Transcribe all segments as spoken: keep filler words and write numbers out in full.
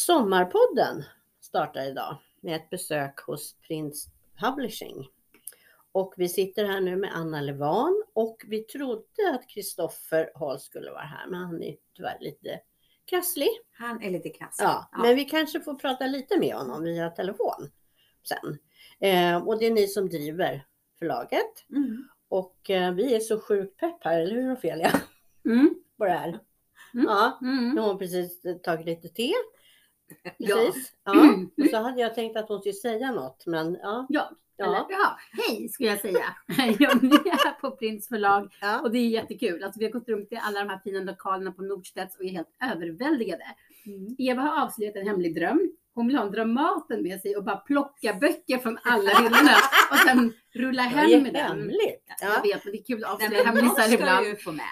Sommarpodden startar idag med ett besök hos Prince Publishing. Och vi sitter här nu med Anna Levan och vi trodde att Kristoffer Hall skulle vara här, men han är tyvärr lite krasslig. Han är lite krasslig. Ja, ja, men vi kanske får prata lite med honom via telefon sen. Eh, och det är ni som driver förlaget. Mm. Och eh, vi är så sjukt pepp här, eller hur Ofelia? Mm. På det här. Mm. Ja, mm. Nu har hon precis tagit lite te. Precis. Ja. Ja. Och så hade jag tänkt att hon skulle säga något, men ja. Ja. Ja. Eller, ja, hej skulle jag säga. Jag är här på Prins förlag ja. Och det är jättekul. Alltså, vi har gått runt i alla de här fina lokalerna på Nordstedts och är helt överväldigade. Mm. Eva har avslöjat en hemlig dröm. Hon vill ha en Dramaten med sig och bara plocka böcker från alla hyllorna och sen rulla hem med den. Hemligt. Ja. Jag vet, men det är kul att avslöja hemlisar ibland.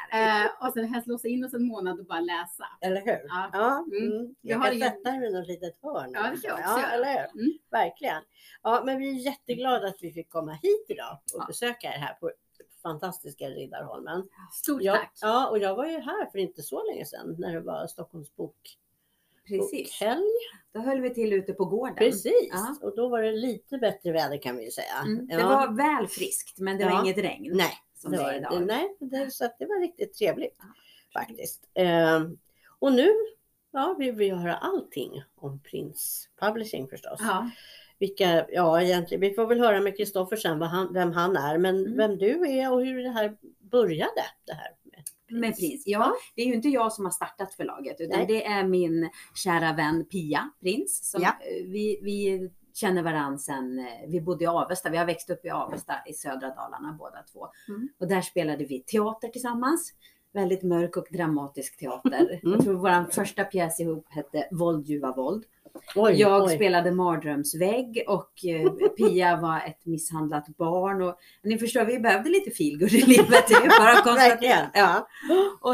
Eh, och sen helst låsa in oss en månad och bara läsa. Eller hur? Ja. Ja. Mm. Jag, jag kan ingen... sätta mig i något litet hörn. Ja, det kan jag också. Ja, eller hur? Mm. Verkligen. Ja, men vi är jätteglada att vi fick komma hit idag och ja. besöka er här på fantastiska Riddarholmen. Stort jag, tack. Ja, och jag var ju här för inte så länge sedan när det var Stockholms bok. Precis. Helg. Då höll vi till ute på gården. Precis. Ja. Och då var det lite bättre väder kan vi ju säga. Mm. Det ja. var väl friskt, men det ja. var inget regn. Nej, som det var det det. Nej, det, så att det var riktigt trevligt ja. faktiskt. Ehm, och nu ja, vill vi höra allting om Prince Publishing förstås. Ja. Vilka, ja egentligen, vi får väl höra med Kristoffer sen vad han, vem han är, men mm. vem du är och hur det här började det här. Med Prins. Ja, det är ju inte jag som har startat förlaget utan Nej. det är min kära vän Pia Prins. Som ja. vi, vi känner varandra sen vi bodde i Avesta. Vi har växt upp i Avesta i södra Dalarna båda två. Mm. Och där spelade vi teater tillsammans. Väldigt mörk och dramatisk teater. Mm. Jag tror vår första pjäs ihop hette Våld, ljuva, våld. Oj, jag oj. spelade Mardrömsvägg och eh, Pia var ett misshandlat barn. Och, ni förstår, vi behövde lite feelgood i livet. Bara konstatera. Ja. Och,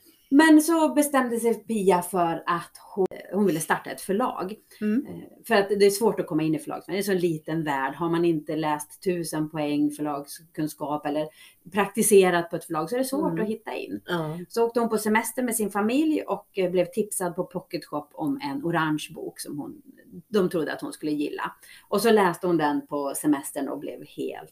men så bestämde sig Pia för att hon, hon ville starta ett förlag. Mm. För att det är svårt att komma in i förlag. Det är så en liten värld. Har man inte läst tusen poäng förlagskunskap eller praktiserat på ett förlag så är det svårt mm. att hitta in. Mm. Så åkte hon på semester med sin familj och blev tipsad på Pocket Shop om en orange bok som hon, de trodde att hon skulle gilla. Och så läste hon den på semestern och blev helt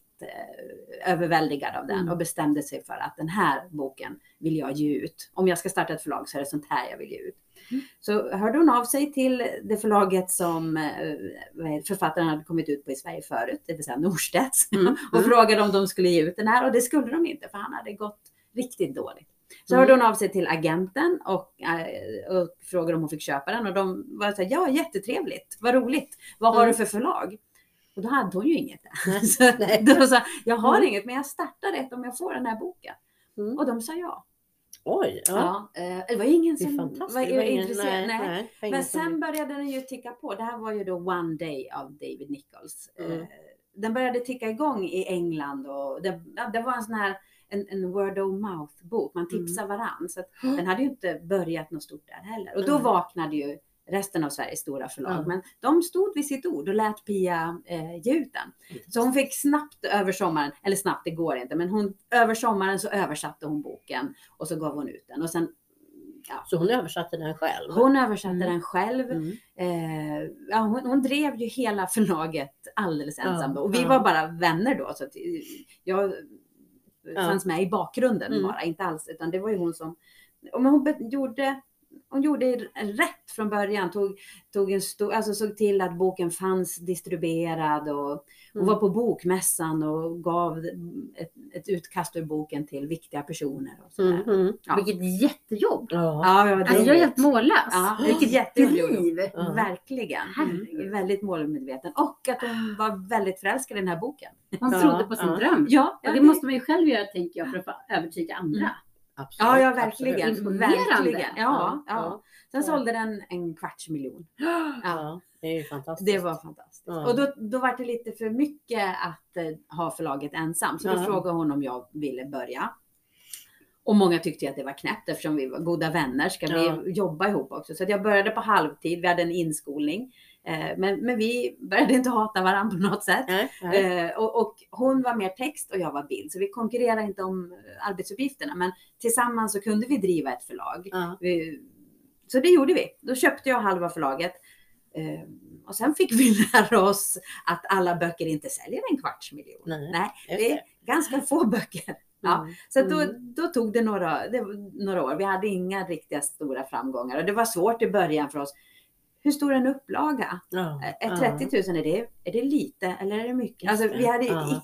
eh, överväldigad av den mm. och bestämde sig för att den här boken vill jag ge ut. Om jag ska starta ett förlag så är det sånt här jag vill ge ut. Mm. Så hörde hon av sig till det förlaget som eh, författaren hade kommit ut på i Sverige förut, det vill säga Nordstedts, mm. och mm. frågade om de skulle ge ut den här och det skulle de inte för han hade gått riktigt dåligt. Så mm. hörde hon av sig till agenten och, äh, och frågade om hon fick köpa den och de var så här, ja jättetrevligt, vad roligt, vad har mm. du för förlag? Och då hade hon ju inget. Så då sa jag har mm. inget men jag startar ett om jag får den här boken. Mm. Och de sa ja. Oj, ja. ja eh, det var ingen som var, var ingen, intresserad. Nej, nej. Nej, men sen började den ju ticka på. Det här var ju då One Day av David Nichols. Mm. Eh, den började ticka igång i England och det, det var en sån här en, en word of mouth bok. Man tipsar mm. varann. Så att mm. den hade ju inte börjat något stort där heller. Och då mm. vaknade ju resten av Sveriges stora förlag. Mm. Men de stod vid sitt ord och lät Pia eh, ge ut den. Mm. Så hon fick snabbt över sommaren, eller snabbt det går inte, men hon, över sommaren så översatte hon boken och så gav hon ut den. Och sen, ja. Så hon översatte den själv? Hon översatte mm. den själv. Mm. Eh, ja, hon, hon drev ju hela förlaget alldeles ensam. Ja. Och vi ja. var bara vänner då. Så att jag ja. fanns med i bakgrunden mm. bara, inte alls. Utan det var ju hon som... Och men hon gjorde... Hon gjorde rätt från början, tog, tog en stor, alltså såg till att boken fanns distribuerad och hon mm. var på bokmässan och gav ett, ett utkast ur boken till viktiga personer. Och sådär. Mm, mm. Ja. Vilket jättejobb. Ja. Ja, ja, det alltså, jag är helt mållös. Ja, vilket jätteliv. Ja. Verkligen. Mm. Väldigt målmedveten. Och att hon var väldigt förälskad i den här boken. Hon ja. trodde på sin ja. dröm. Ja, och det måste man ju själv göra, tänker jag, för att övertyga andra. Mm. Absolut, ja, ja, verkligen. Absolut. verkligen. Ja, ja. ja. Sen sålde den en kvarts miljon. Ja, ja, det är ju fantastiskt. Det var fantastiskt. Ja. Och då, då var det lite för mycket att eh, ha förlaget ensam. Så då ja. frågade hon om jag ville börja. Och många tyckte att det var knäppt eftersom vi var goda vänner. Ska ja. vi jobba ihop också? Så att jag började på halvtid. Vi hade en inskolning. Eh, men, men vi började inte hata varandra på något sätt. Nej, nej. Eh, och, och hon var mer text och jag var bild. Så vi konkurrerade inte om arbetsuppgifterna. Men tillsammans så kunde vi driva ett förlag. Ja. Vi, så det gjorde vi. Då köpte jag halva förlaget. Eh, och sen fick vi lära oss att alla böcker inte säljer en kvarts miljon. Nej, Nej, just det är det. ganska få böcker. Ja, Mm. så då, Mm. då tog det några, det var några år. Vi hade inga riktiga stora framgångar och det var svårt i början för oss. Hur stor är en upplaga? Ja, Är ja. trettio tusen, är det, är det lite eller är det mycket? Just Alltså, det, vi hade, ja.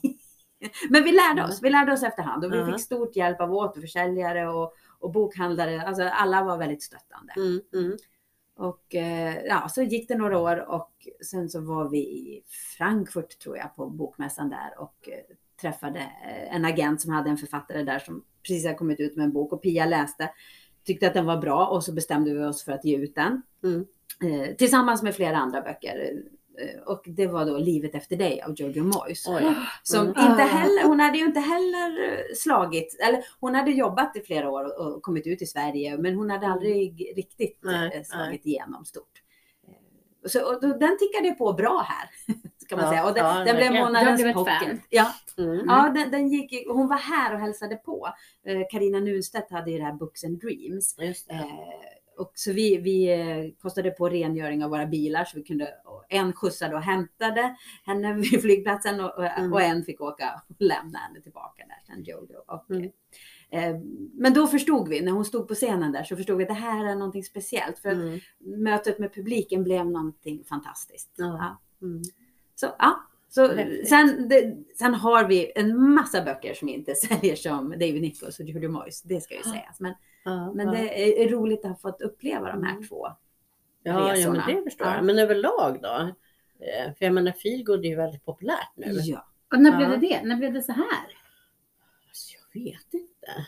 Men vi lärde oss, vi lärde oss efterhand och vi Ja. fick stort hjälp av återförsäljare och, och bokhandlare. Alltså alla var väldigt stöttande. Mm. Mm. Och eh, ja, så gick det några år och sen så var vi i Frankfurt tror jag på bokmässan där och eh, träffade eh, en agent som hade en författare där som precis hade kommit ut med en bok och Pia läste, tyckte att den var bra och så bestämde vi oss för att ge ut den. Mm. Eh, tillsammans med flera andra böcker. Eh, och det var då Livet efter dig av Jojo Moyes. Oj. Som Mm. inte heller, hon hade ju inte heller slagit, eller hon hade jobbat i flera år och, och kommit ut i Sverige, men hon hade aldrig riktigt Nej, eh, slagit nej. igenom stort. Eh, Så, och då, den tickade på bara här, ska man Ja, säga. Och den, ja, den blev verkligen. Jag månadens blev ett pocket. fan. Ja, Mm. ja den, den gick, hon var här och hälsade på. Karina eh, Nunstedt hade ju det här Books and Dreams. Just det. Eh, och så vi, vi eh, kostade på rengöring av våra bilar så vi kunde, och en skjutsade och hämtade henne vid flygplatsen och, och, Mm. och en fick åka och lämna henne tillbaka där sen Jojo. Och, Mm. eh, men då förstod vi, när hon stod på scenen där så förstod vi att det här är någonting speciellt. För Mm. att mötet med publiken blev någonting fantastiskt. Ja. Ja. Mm. Så ja. Så Häftigt. sen, det, sen har vi en massa böcker som inte säljer som David Nichols och Jojo Moyes, det ska ju sägas. Men, Ja, men ja. det är roligt att ha fått uppleva de här Mm. två. Ja, ja, resorna. men det förstår Ja. jag. Men överlag då? Eh, För jag menar, feelgood är ju väldigt populärt nu. Ja. Och när Ja. blev det det? När blev det så här? Alltså, jag vet inte.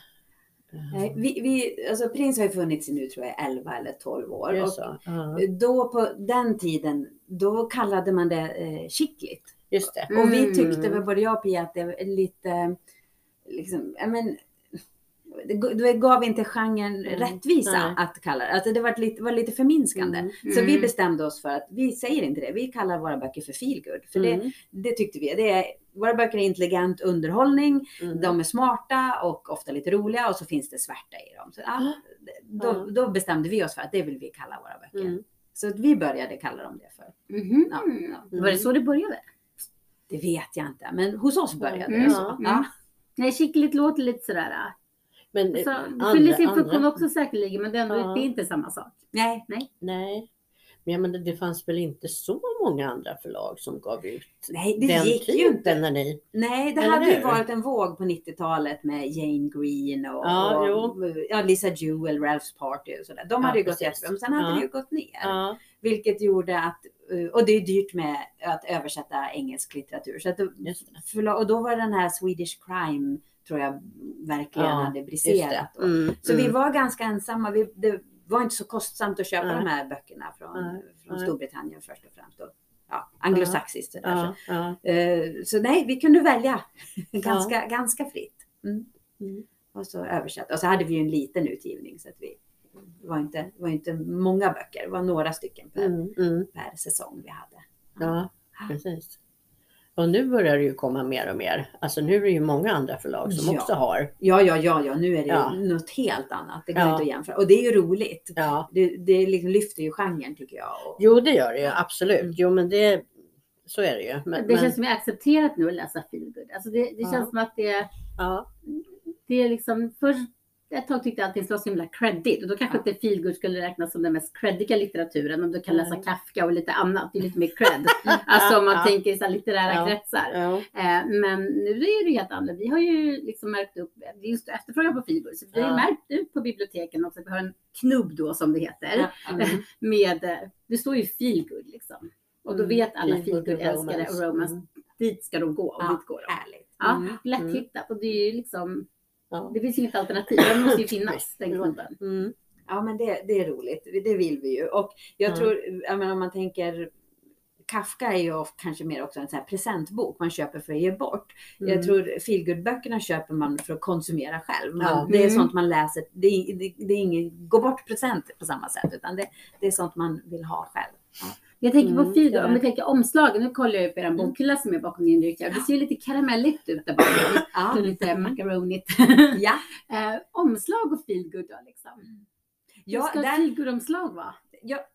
Nej, Vi, vi, alltså Prins har ju funnits i nu tror jag elva eller tolv år. Det är Och så. Ja. då på den tiden, då kallade man det eh, chickligt. Just det. Och vi Mm. tyckte väl både jag och Pia att det var lite, liksom, ja men, det, det gav inte genren Mm. rättvisa Nej. att kalla det. Alltså det var lite, var lite förminskande. Mm. Så vi Mm. bestämde oss för att vi säger inte det. Vi kallar våra böcker för feelgood. För Mm. det, det tyckte vi. Det är, våra böcker är intelligent underhållning. Mm. De är smarta och ofta lite roliga och så finns det svärta i dem. Så, ja, då, Ja. då bestämde vi oss för att det vill vi kalla våra böcker. Mm. Så att vi började kalla dem det för. Mhm. Ja, ja. Var det så det började? Det vet jag inte, men hos oss började det Mm. så. Mm. Ja. Nej, chickligt låter lite sådär. Men Alltså, eh, det fyller sin andra- funktion också säkerligen, men det är, ändå, Ja. det är inte samma sak. Nej, Nej. Men jag menar, det fanns väl inte så många andra förlag som gav ut nej det den gick ju typen inte. när ni... Nej, det Eller hade ju hur? varit en våg på nittiotalet med Jane Green och, Ja, och ja, Lisa Jewell, Ralph's Party och sådär. De Ja, hade ju gått precis. jättebra, men sen hade Ja. det ju gått ner. Ja. Vilket gjorde att, och det är dyrt med att översätta engelsk litteratur. Så att det, Just det. förlag, och då var den här Swedish Crime, tror jag, verkligen Ja, hade Just briserat. det. Mm. Så vi mm. var ganska ensamma. Vi, det var inte så kostsamt att köpa Nej. de här böckerna från, Nej. från Nej. Storbritannien först och främst. Och, ja, anglosaxiskt. sådär. Ja, ja. Så, eh, så nej, vi kunde välja ganska, ganska fritt. Mm. Mm. Och så översatt. Och så hade vi ju en liten utgivning så att vi det var inte, det var inte många böcker. Det var några stycken per, Mm. Mm. per säsong vi hade. Ja, precis. Och nu börjar det ju komma mer och mer. Alltså nu är det ju många andra förlag som Ja. också har. Ja, ja, ja, ja, nu är det Ja. något helt annat. Det går Ja. inte att jämföra. Och det är ju roligt. Ja, Det, det liksom lyfter ju genren tycker jag. Och, jo det gör det ju absolut. Jo men det, så är det ju. Men, Det men, känns som jag är accepterat nu att läsa feelgood. Alltså det, det Ja. känns som att det, ja, det är liksom, först ett tag tyckte jag att det var så himla credit och då kanske Ja. inte feelgood skulle räknas som den mest creddiga litteraturen om du kan läsa Nej. Kafka och lite annat, det är lite mer cred. Alltså om man Ja. tänker i så här litterära Ja. kretsar. ja, Eh, men nu är det helt annorlunda. Vi har ju liksom märkt upp, det är just efterfrågan på feelgood, så vi har ju Ja. märkt ut på biblioteken också att vi har en knubb då som det heter. ja, ja. Mm. Med, eh, det står ju feelgood liksom. Och då Mm. vet alla Feelgood feelgood och älskare romance. och romance. Mm. Dit ska de gå och Ja, dit går de. härligt. Ja, Mm. lätthittat och det är ju liksom, ja. det finns inget alternativ. Den måste ju finnas, den knubben. Mm. Ja, men det, det är roligt. Det vill vi ju. Och jag Ja. tror, jag menar, om man tänker, Kafka är ju kanske mer också en sån här presentbok man köper för att ge bort. Mm. Jag tror feelgood-böckerna köper man för att konsumera själv. Man, Ja. Det är Mm. sånt man läser. Det är, det, det är ingen gå bort present på samma sätt, utan det, det är sånt man vill ha själv. Jag tänker på Mm, feelgood, ja. om vi tänker omslagen, nu kollar jag ju på er bokhylla som är bakom din rygg. Det ser ju lite karamelligt ut där bakom. Ja. Lite macaronigt. Ja, eh, omslag och feelgood då liksom. Hur ja, ska där, feelgood-omslag vara? ja,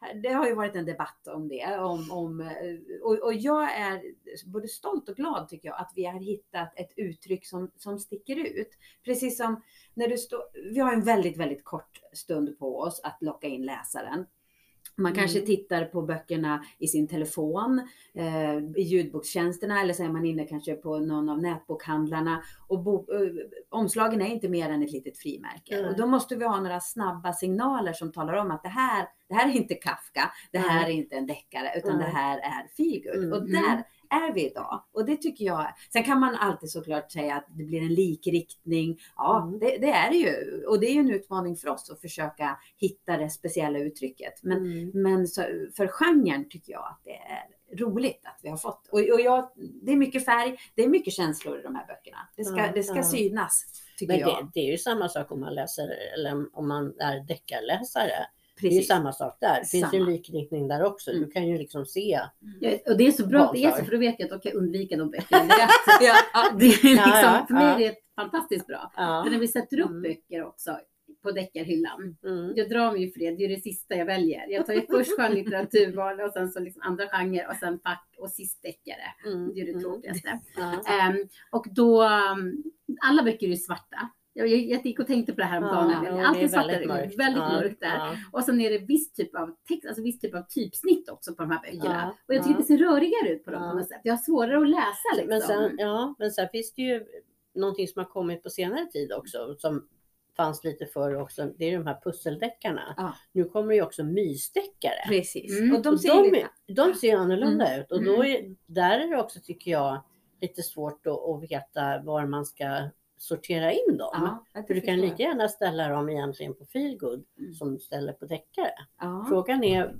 det har ju varit en debatt om det. Om, om, och, och jag är både stolt och glad tycker jag att vi har hittat ett uttryck som, som sticker ut. Precis som när du står, vi har en väldigt, väldigt kort stund på oss att locka in läsaren. Man kanske mm. tittar på böckerna i sin telefon, eh, i ljudbokstjänsterna eller så är man inne kanske på någon av nätbokhandlarna. Och bok, eh, omslagen är inte mer än ett litet frimärke. Mm. Och då måste vi ha några snabba signaler som talar om att det här, det här är inte Kafka, det här mm. är inte en deckare utan mm. det här är feelgood. Mm. Och där är vi idag. Och det tycker jag, sen kan man alltid såklart säga att det blir en likriktning. Ja, mm. det, det är det ju. Och det är ju en utmaning för oss att försöka hitta det speciella uttrycket. Men, mm. men så, för genren tycker jag att det är roligt att vi har fått. Och, och jag, det är mycket färg, det är mycket känslor i de här böckerna. Det ska, mm. det ska synas, tycker men jag. Det, det är ju samma sak om man läser, eller om man är deckarläsare. Precis. Det är ju samma sak där. Det finns ju en likriktning där också. Mm. Du kan ju liksom se. Ja, och det är så bra att det är så, för då vet jag att jag kan undvika de böckerna. ja, det är liksom, ja, ja, för mig ja. är det fantastiskt bra. Ja. För när vi sätter upp mm. böcker också på deckarhyllan. Mm. Jag drar mig ju för det. Det är det sista jag väljer. Jag tar ju först skönlitteraturval och sen så liksom andra genrer och sen fack och sist deckare. Mm. Det är det tråkigaste. Mm. Um, och då, um, alla böcker är svarta. Jag, jag gick och tänkte på det här om dagen. Ja, allt är svart där, väldigt, väldigt ja, mörkt där. Ja. Och sen är det viss typ av text, alltså viss typ av typsnitt också på de här böckerna. Ja, och jag tycker ja. det ser rörigare ut på dem ja. på något sätt. Jag har svårare att läsa liksom. Men sen, ja, men sen finns det ju någonting som har kommit på senare tid också, som fanns lite förr också. Det är de här pusseldeckarna. Ja. Nu kommer ju också mysdeckare. Precis. Mm. Och de ser, och de, de ser annorlunda mm. ut. Och då är, där är det också, tycker jag, lite svårt att, att veta var man ska sortera in dem. Ja, för du kan lika gärna ställa dem egentligen på feelgood mm. som du ställer på deckare. Ja. Frågan är...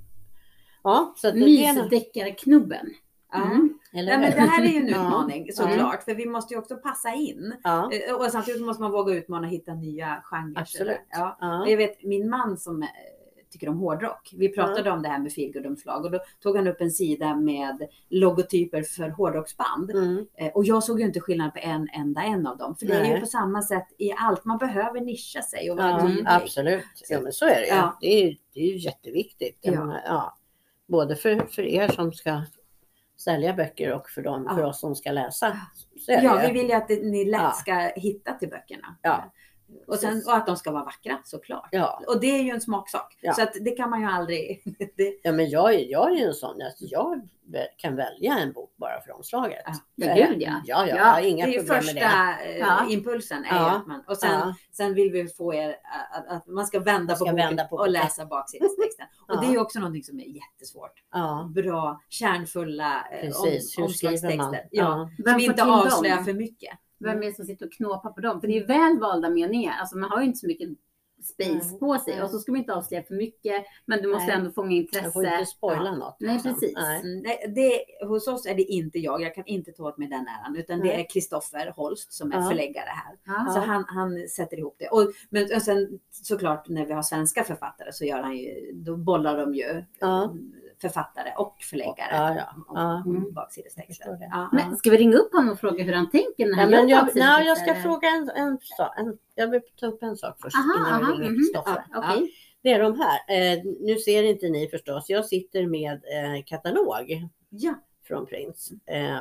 Ja, så att mysdeckarknubben. Ja. Mm. Eller ja, men det här är ju en utmaning ja. såklart. Ja. För vi måste ju också passa in. Ja. Och samtidigt måste man våga utmana och hitta nya genrer. Absolut. Ja. Ja. Jag vet, min man som tycker om hårdrock. Vi pratade ja. om det här med feelgood-omslag och då tog han upp en sida med logotyper för hårdrocksband. Mm. Och jag såg ju inte skillnad på en enda en av dem. För det Nej. är ju på samma sätt i allt. Man behöver nischa sig och vara ja, tydlig. Absolut. Ja, men så är det ju. Ja. Det är ju, det är ju jätteviktigt. Ja. Menar, ja. Både för, för er som ska sälja böcker och för, dem, ja. för oss som ska läsa. Så är ja, det. vi vill ju att ni lätt ja. ska hitta till böckerna. Ja. Och, sen, och att de ska vara vackra såklart. Ja. Och det är ju en smaksak. Ja. Så att det kan man ju aldrig... det... Ja, men jag, jag är ju en sån att jag kan välja en bok bara för omslaget. Ja, ja, gud, ja. ja, ja, ja. Jag har inga det är problem första med det. Ja. impulsen. Är ja. att man, och sen, ja. sen vill vi få er att, att man ska vända ska på boken vända på och läsa baksidestexten. Och ja. det är ju också någonting som är jättesvårt. Ja. Bra, kärnfulla Precis. Om, omslagstexter. Ja. Ja. Som inte avslöjar för mycket. Vem är det som sitter och knåpar på dem? För det är väl valda meningar. Alltså man har ju inte så mycket space mm. på sig. Mm. Och så ska man inte avslöja för mycket. Men du måste Nej. ändå fånga intresse. Jag får inte spoila ja. något. Nej, precis. Nej. Det, hos oss är det inte jag. Jag kan inte ta åt mig den äran. Utan Nej. det är Kristoffer Holst som är ja. förläggare här. Ja. Så han, han sätter ihop det. Och, men och sen såklart när vi har svenska författare så gör han ju, då bollar de ju ja. författare och förläggare ja, ja. Ja. om baksidestexter. Ja. Men ska vi ringa upp honom och fråga hur han tänker när han ja, men jag, nej, jag ska fråga en, en sak. En, jag vill ta upp en sak först aha, innan aha, vi ringer Kristoffer. Ja, okay. ja. Det är de här. Eh, nu ser inte ni förstås. Jag sitter med eh, katalog ja. från Prins. Eh,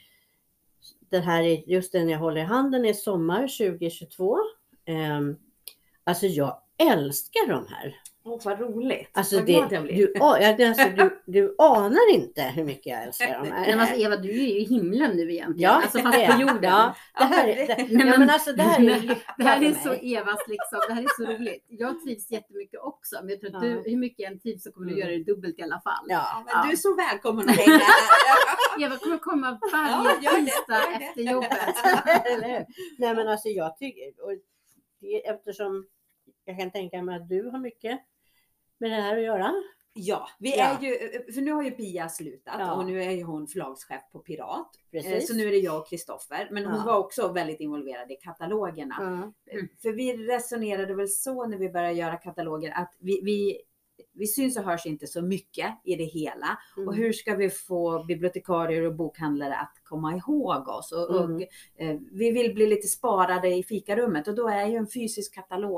det här är just den jag håller i handen är sommar tjugo tjugotvå. Eh, alltså jag älskar de här. Åh, vad roligt. Alltså, vad det, du, alltså du, du anar inte hur mycket jag älskar dem. Nej, men alltså, Eva, du är ju i himlen nu egentligen. Ja, alltså fast på jorden. Ja, det här, det, nej, men, ja, men alltså, det här är, det här är så Evas liksom. Det här är så roligt. Jag trivs jättemycket också. Men jag tror att du, hur mycket jag än trivs så kommer du göra det dubbelt i alla fall. Ja, men ja. du är så välkommen att hänga. Eva kommer komma varje ja, tisdag efter jobbet. Nej, men alltså jag tycker, och det, eftersom jag kan tänka mig att du har mycket med det här att göra. Ja, vi är ja. ju, för nu har ju Pia slutat ja. och nu är ju hon förlagschef på Pirat. Precis. Så nu är det jag och Kristoffer. Men hon ja. var också väldigt involverad i katalogerna. Mm. För vi resonerade väl så när vi började göra kataloger att vi, vi, vi syns och hörs inte så mycket i det hela. Mm. Och hur ska vi få bibliotekarier och bokhandlare att komma ihåg oss? Och, mm. och eh, vi vill bli lite sparade i fikarummet och då är ju en fysisk katalog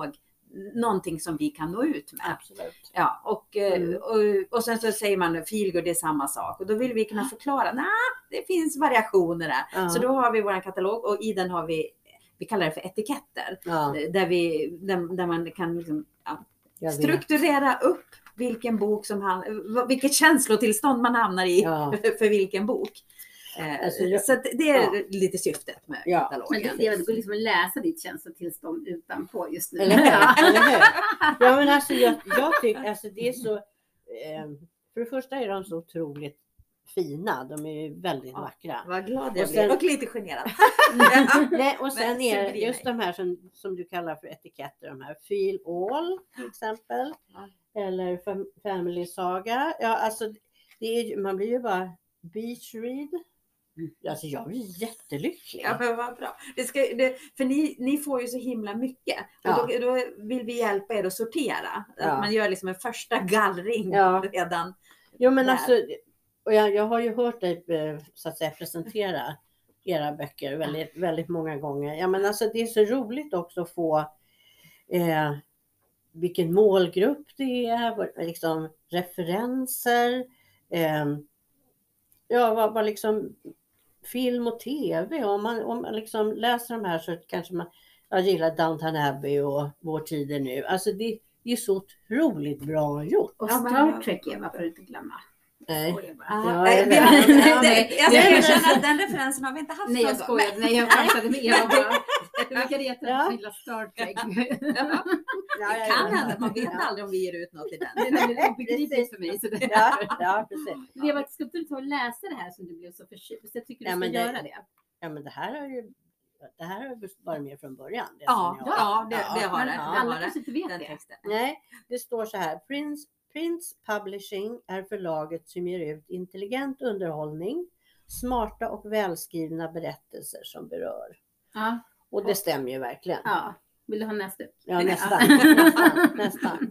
någonting som vi kan nå ut med. Absolut. Ja, och, mm. och, och sen så säger man feelgood, det är samma sak. Och då vill vi kunna förklara, nej, det finns variationer där. Ja. Så då har vi vår katalog och i den har vi, vi kallar det för etiketter. Ja. Där, vi, där, där man kan liksom, ja, strukturera upp vilken bok som han, vilket känslotillstånd man hamnar i ja. för vilken bok. Alltså, jag, så det är ja. lite syftet med ja. katalogen. Men det, det går liksom att läsa ditt känslotillstånd utanpå just nu. Eller hur? Eller hur? Ja, men alltså jag, jag tycker alltså det är så, eh, för det första är de så otroligt fina. De är ju väldigt ja, vackra. Vad glad jag blir. Och lite generad. Nej, och sen är det just de här som, som du kallar för etiketter. De här Feel All till exempel. Ja. Eller fam- Family Saga. Ja, alltså det är, man blir ju bara beach read. Alltså jag blir jättelycklig. Ja, men vad bra. Det ska, det, för ni, ni får ju så himla mycket. Och ja. då, då vill vi hjälpa er att sortera. Ja. Att man gör liksom en första gallring ja. redan. Jo, men där. Alltså, och jag, jag har ju hört dig så att säga presentera era böcker väldigt, väldigt många gånger. Ja, men alltså det är så roligt också att få eh, vilken målgrupp det är, liksom referenser, eh, ja, vad, vad liksom film och tv. Om man, om man liksom läser de här så kanske man, jag gillar Downton Abbey och Vår tid är nu. Alltså det, det är så otroligt bra gjort. Och Star Trek är varför inte glömma. Nej. Ja, nej, vi har, nej, nej. Jag ska erkänna att den referensen har vi inte haft. Nej, jag skojar. Nej, jag pratade med er bara. Margareta ja. gillar Star Trek. Ja. Ja, det kan hända. Man vet ja. aldrig om vi ger ut något i den. Det är nämligen obegripligt för mig. Så det ja, ja, precis. Leva, ska du ta och läsa det här som du blev så förtjust? Jag tycker du ska ja, det, göra det. Ja, men det här har ju det här har varit med från början. Det ja, jag, ja, det, det har det. Ja, alla kanske inte vet den det. Texten. Nej, det står så här. Prince Prince Publishing är förlaget som ger ut intelligent underhållning, smarta och välskrivna berättelser som berör. Ja. Och det stämmer ju verkligen. Ja. Vill du ha nästa? Ja, nästan. nästan, nästan.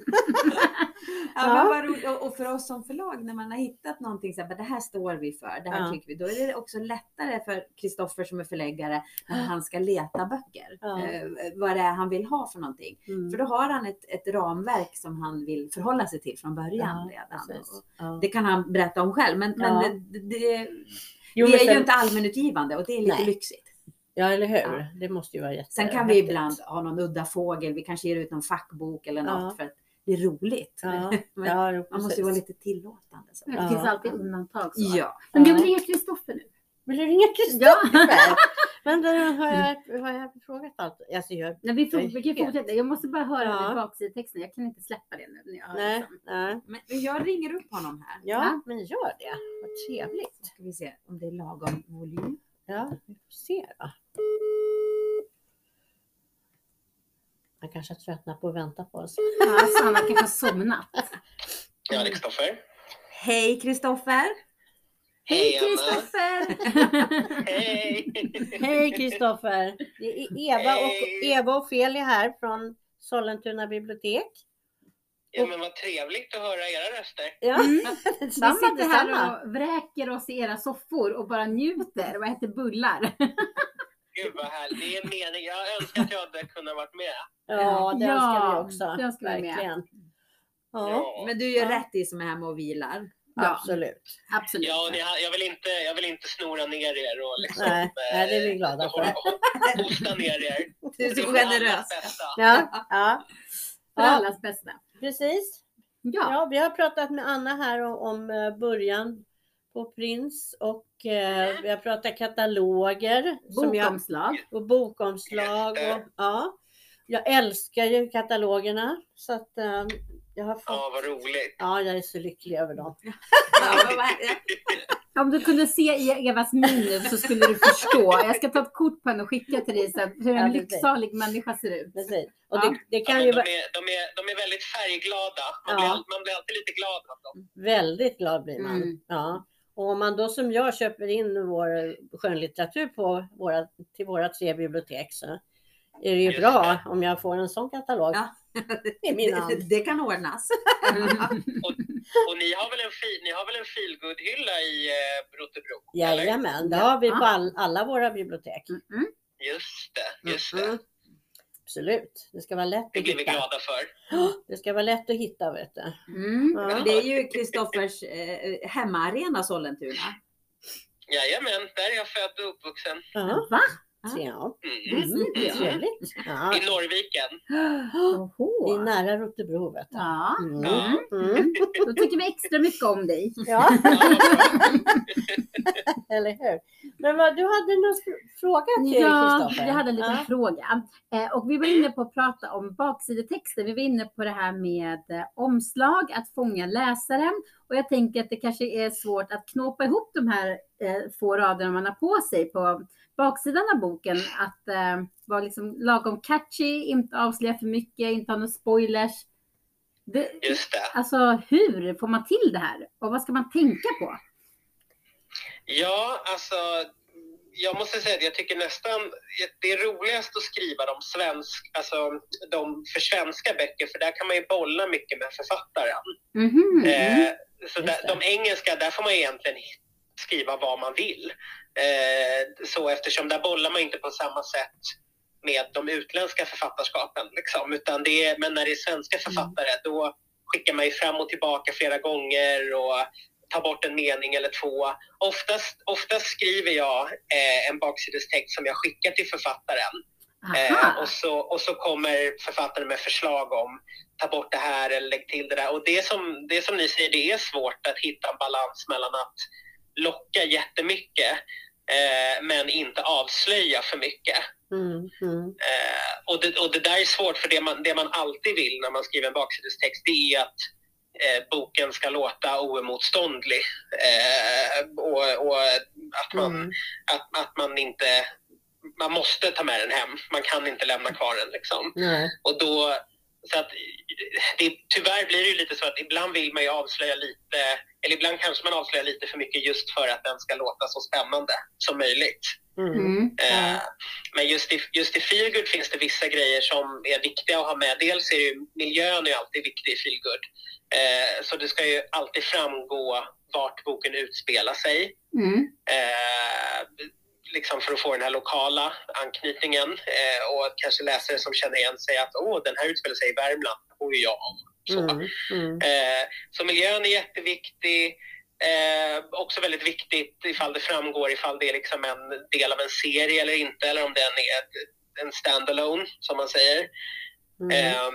Ja, men vad roligt. Och, och för oss som förlag, när man har hittat någonting så här, det här står vi för, det här ja. tycker vi, då är det också lättare för Kristoffer som är förläggare när han ska leta böcker. Ja. Eh, vad det är han vill ha för någonting. Mm. För då har han ett, ett ramverk som han vill förhålla sig till från början ja, redan. Ja. Det kan han berätta om själv, men, ja. men det, det, jo, vi är sen... ju inte allmänutgivande och det är lite Nej. lyxigt. Ja, eller hur? Ja. Det måste ju vara jätte. Sen kan vi ibland ha någon udda fågel. Vi kanske ger ut någon fackbok eller något ja. för att det är roligt. Ja. Men ja, man måste ju vara lite tillåtande. Så. Det ja. finns alltid undantag. Så. Ja. Men du vill ringa Kristoffer nu? Vill du ringa Kristoffer? Ja. Men då har jag, har jag frågat allt. Alltså jag, Nej, vi, får, vi kan fortsätta. Jag måste bara höra ja. den baksidetexten. Jag kan inte släppa det nu. När jag nej, liksom. nej. Men jag ringer upp honom här. Ja, ja. men gör det. Vad trevligt. Ska vi se om det är lagom volym. Ja, vi får se då. Han kanske tröttnar på att vänta på oss. Ja, så han har kanske somnat. Ja, det är Kristoffer. Hej Kristoffer. Hej Kristoffer. Hej. Hej Kristoffer. Det är Eva och, Eva och Felia här från Sollentuna bibliotek. Ja, men vad trevligt att höra era röster. Ja, mm. samma, vi sitter detsamma. här och vräker oss i era soffor och bara njuter. Vad heter bullar? Gud vad härligt. Det är en mening. Jag önskar att jag hade kunnat varit med. Ja, det ja, önskar vi också. Det önskar vi verkligen. Ja. Ja. Men du gör ja. rätt i som är hemma och vilar. Ja. Absolut. Absolut. Ja, ni, jag, vill inte, jag vill inte snora ner er och liksom, nej, nej, det är vi glada för. Hosta ner er. Du är så generös. Ja, ja. För allas bästa. Precis. Ja. Ja, vi har pratat med Anna här om, om början på Prince och eh, vi har pratat kataloger. Bokomslag. Jag, och bokomslag. Och, ja. Jag älskar ju katalogerna så att eh, jag har fått... Ja, vad roligt. Ja, jag är så lycklig över dem. Om du kunde se Evas min så skulle du förstå. Jag ska ta ett kort på henne och skicka till dig så att hur en ja, lycksalig människa ser ut. Precis. Och ja. det, det kan ja, ju de, är, de, är, de är väldigt färgglada. Man, ja. blir, man blir alltid lite glad av dem. Väldigt glad blir man. Mm. Ja. Och om man då som jag köper in vår skönlitteratur på våra, till våra tre bibliotek så är det ju Just bra det. Om jag får en sån katalog. Ja. Det, min det, det kan ordnas. och, och ni har väl en fi, ni har väl en feelgood-hylla i eh, Rotebro? Jajamän, det har vi på all, alla våra bibliotek. Mm-hmm. Just det, just det. Mm-hmm. Absolut. Det ska vara lätt att hitta. Det blir vi glada för. Det ska vara lätt att hitta, vet du. Mm. Ja. Det är ju Kristoffers eh, hemmaarena Sollentuna. Jajamän, där är jag född och uppvuxen. Ja. Va? Ja. Mm. Mm. Trevligt. Ja. I Norrviken. Det är nära Rotebro, vet du. Ja. Mm. Ja. Mm. Då tycker vi extra mycket om dig. Ja. Eller hur? Men vad, du hade någon fråga till Ja, Kristoffer? jag hade en liten Ja. fråga. Eh, och vi var inne på att prata om baksidetexter. Vi var inne på det här med eh, omslag, att fånga läsaren. Och jag tänker att det kanske är svårt att knåpa ihop de här eh, få raderna man har på sig på baksidan av boken. Att eh, vara liksom lagom catchy, inte avslöja för mycket, inte ha några spoilers. Det, Just det. Alltså hur får man till det här? Och vad ska man tänka på? Ja, alltså jag måste säga att jag tycker nästan det är roligast att skriva de svensk, alltså de för svenska böcker, för där kan man ju bolla mycket med författaren. Mm-hmm. Eh, så där, de engelska, där får man egentligen skriva vad man vill. Eh, så eftersom där bollar man inte på samma sätt med de utländska författarskapen. Liksom, utan det är, men när det är svenska författare, mm. då skickar man ju fram och tillbaka flera gånger och tar bort en mening eller två. Oftast, oftast skriver jag eh, en baksidestext som jag skickar till författaren. Eh, och, så, och så kommer författaren med förslag om ta bort det här eller lägg till det där. Och det som, det som ni säger, det är svårt att hitta en balans mellan att locka jättemycket eh, men inte avslöja för mycket. Mm, mm. Eh, och, det, och det där är svårt, för det man, det man alltid vill när man skriver en baksidestext, det är att eh, boken ska låta oemotståndlig eh, och, och att, man, mm. att, att man inte man måste ta med den hem, man kan inte lämna kvar den liksom. Mm. Och då så att det, tyvärr blir det ju lite så att ibland vill man ju avslöja lite, eller ibland kanske man avslöjar lite för mycket just för att den ska låta så spännande som möjligt. Mm. Eh, men just i, just i Feelgood finns det vissa grejer som är viktiga att ha med. Dels är ju miljön är alltid viktig i Feelgood. Eh, så det ska ju alltid framgå vart boken utspelar sig. Mm. Eh, liksom för att få den här lokala anknytningen eh, och kanske läsare som känner igen sig att åh, den här utspelar sig i Värmland, och jag. Så. Mm, mm. Eh, så miljön är jätteviktig. Eh, också väldigt viktigt ifall det framgår ifall det är liksom en del av en serie eller inte, eller om den är en standalone som man säger. Mm. Eh,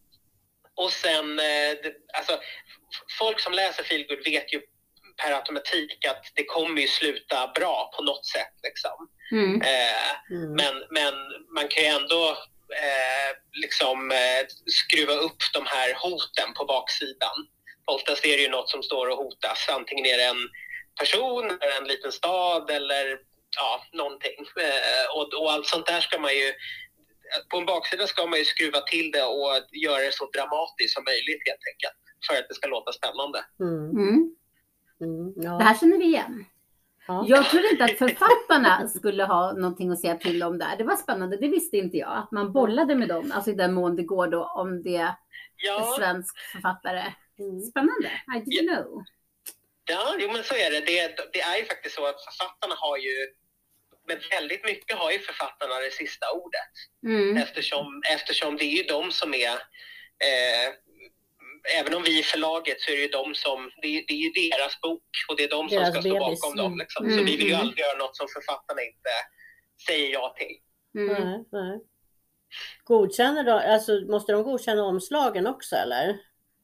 och sen eh, det, alltså, folk som läser Feelgood vet ju per automatik att det kommer ju sluta bra på något sätt liksom. Mm. Eh, mm. Men, men man kan ju ändå eh, liksom eh, skruva upp de här hoten på baksidan. Oftast är det ju något som står och hotas. Antingen är det en person, eller en liten stad eller ja, någonting. Eh, och, och allt sånt där ska man ju, på en baksida ska man ju skruva till det och göra det så dramatiskt som möjligt helt enkelt. För att det ska låta spännande. Mm. Mm. Mm, ja. Det här känner vi igen. Ja. Jag trodde inte att författarna skulle ha någonting att säga till om där. Det var spännande, det visste inte jag. Att man bollade med dem, alltså i den mån det går då, om det är ja. svensk författare. Mm. Spännande, I didn't ja. know. Ja, jo, men så är det. det. Det är ju faktiskt så att författarna har ju, men väldigt mycket har ju författarna det sista ordet. Mm. Eftersom, eftersom det är ju de som är... Eh, Även om vi är förlaget så är det ju de som, det är, det är ju deras bok och det är de deras som ska stå bakom dem. Liksom. Mm. Så vi vill ju aldrig göra något som författarna inte säger ja till. Mm. Nej, nej. Godkänner då, alltså måste de godkänna omslagen också eller?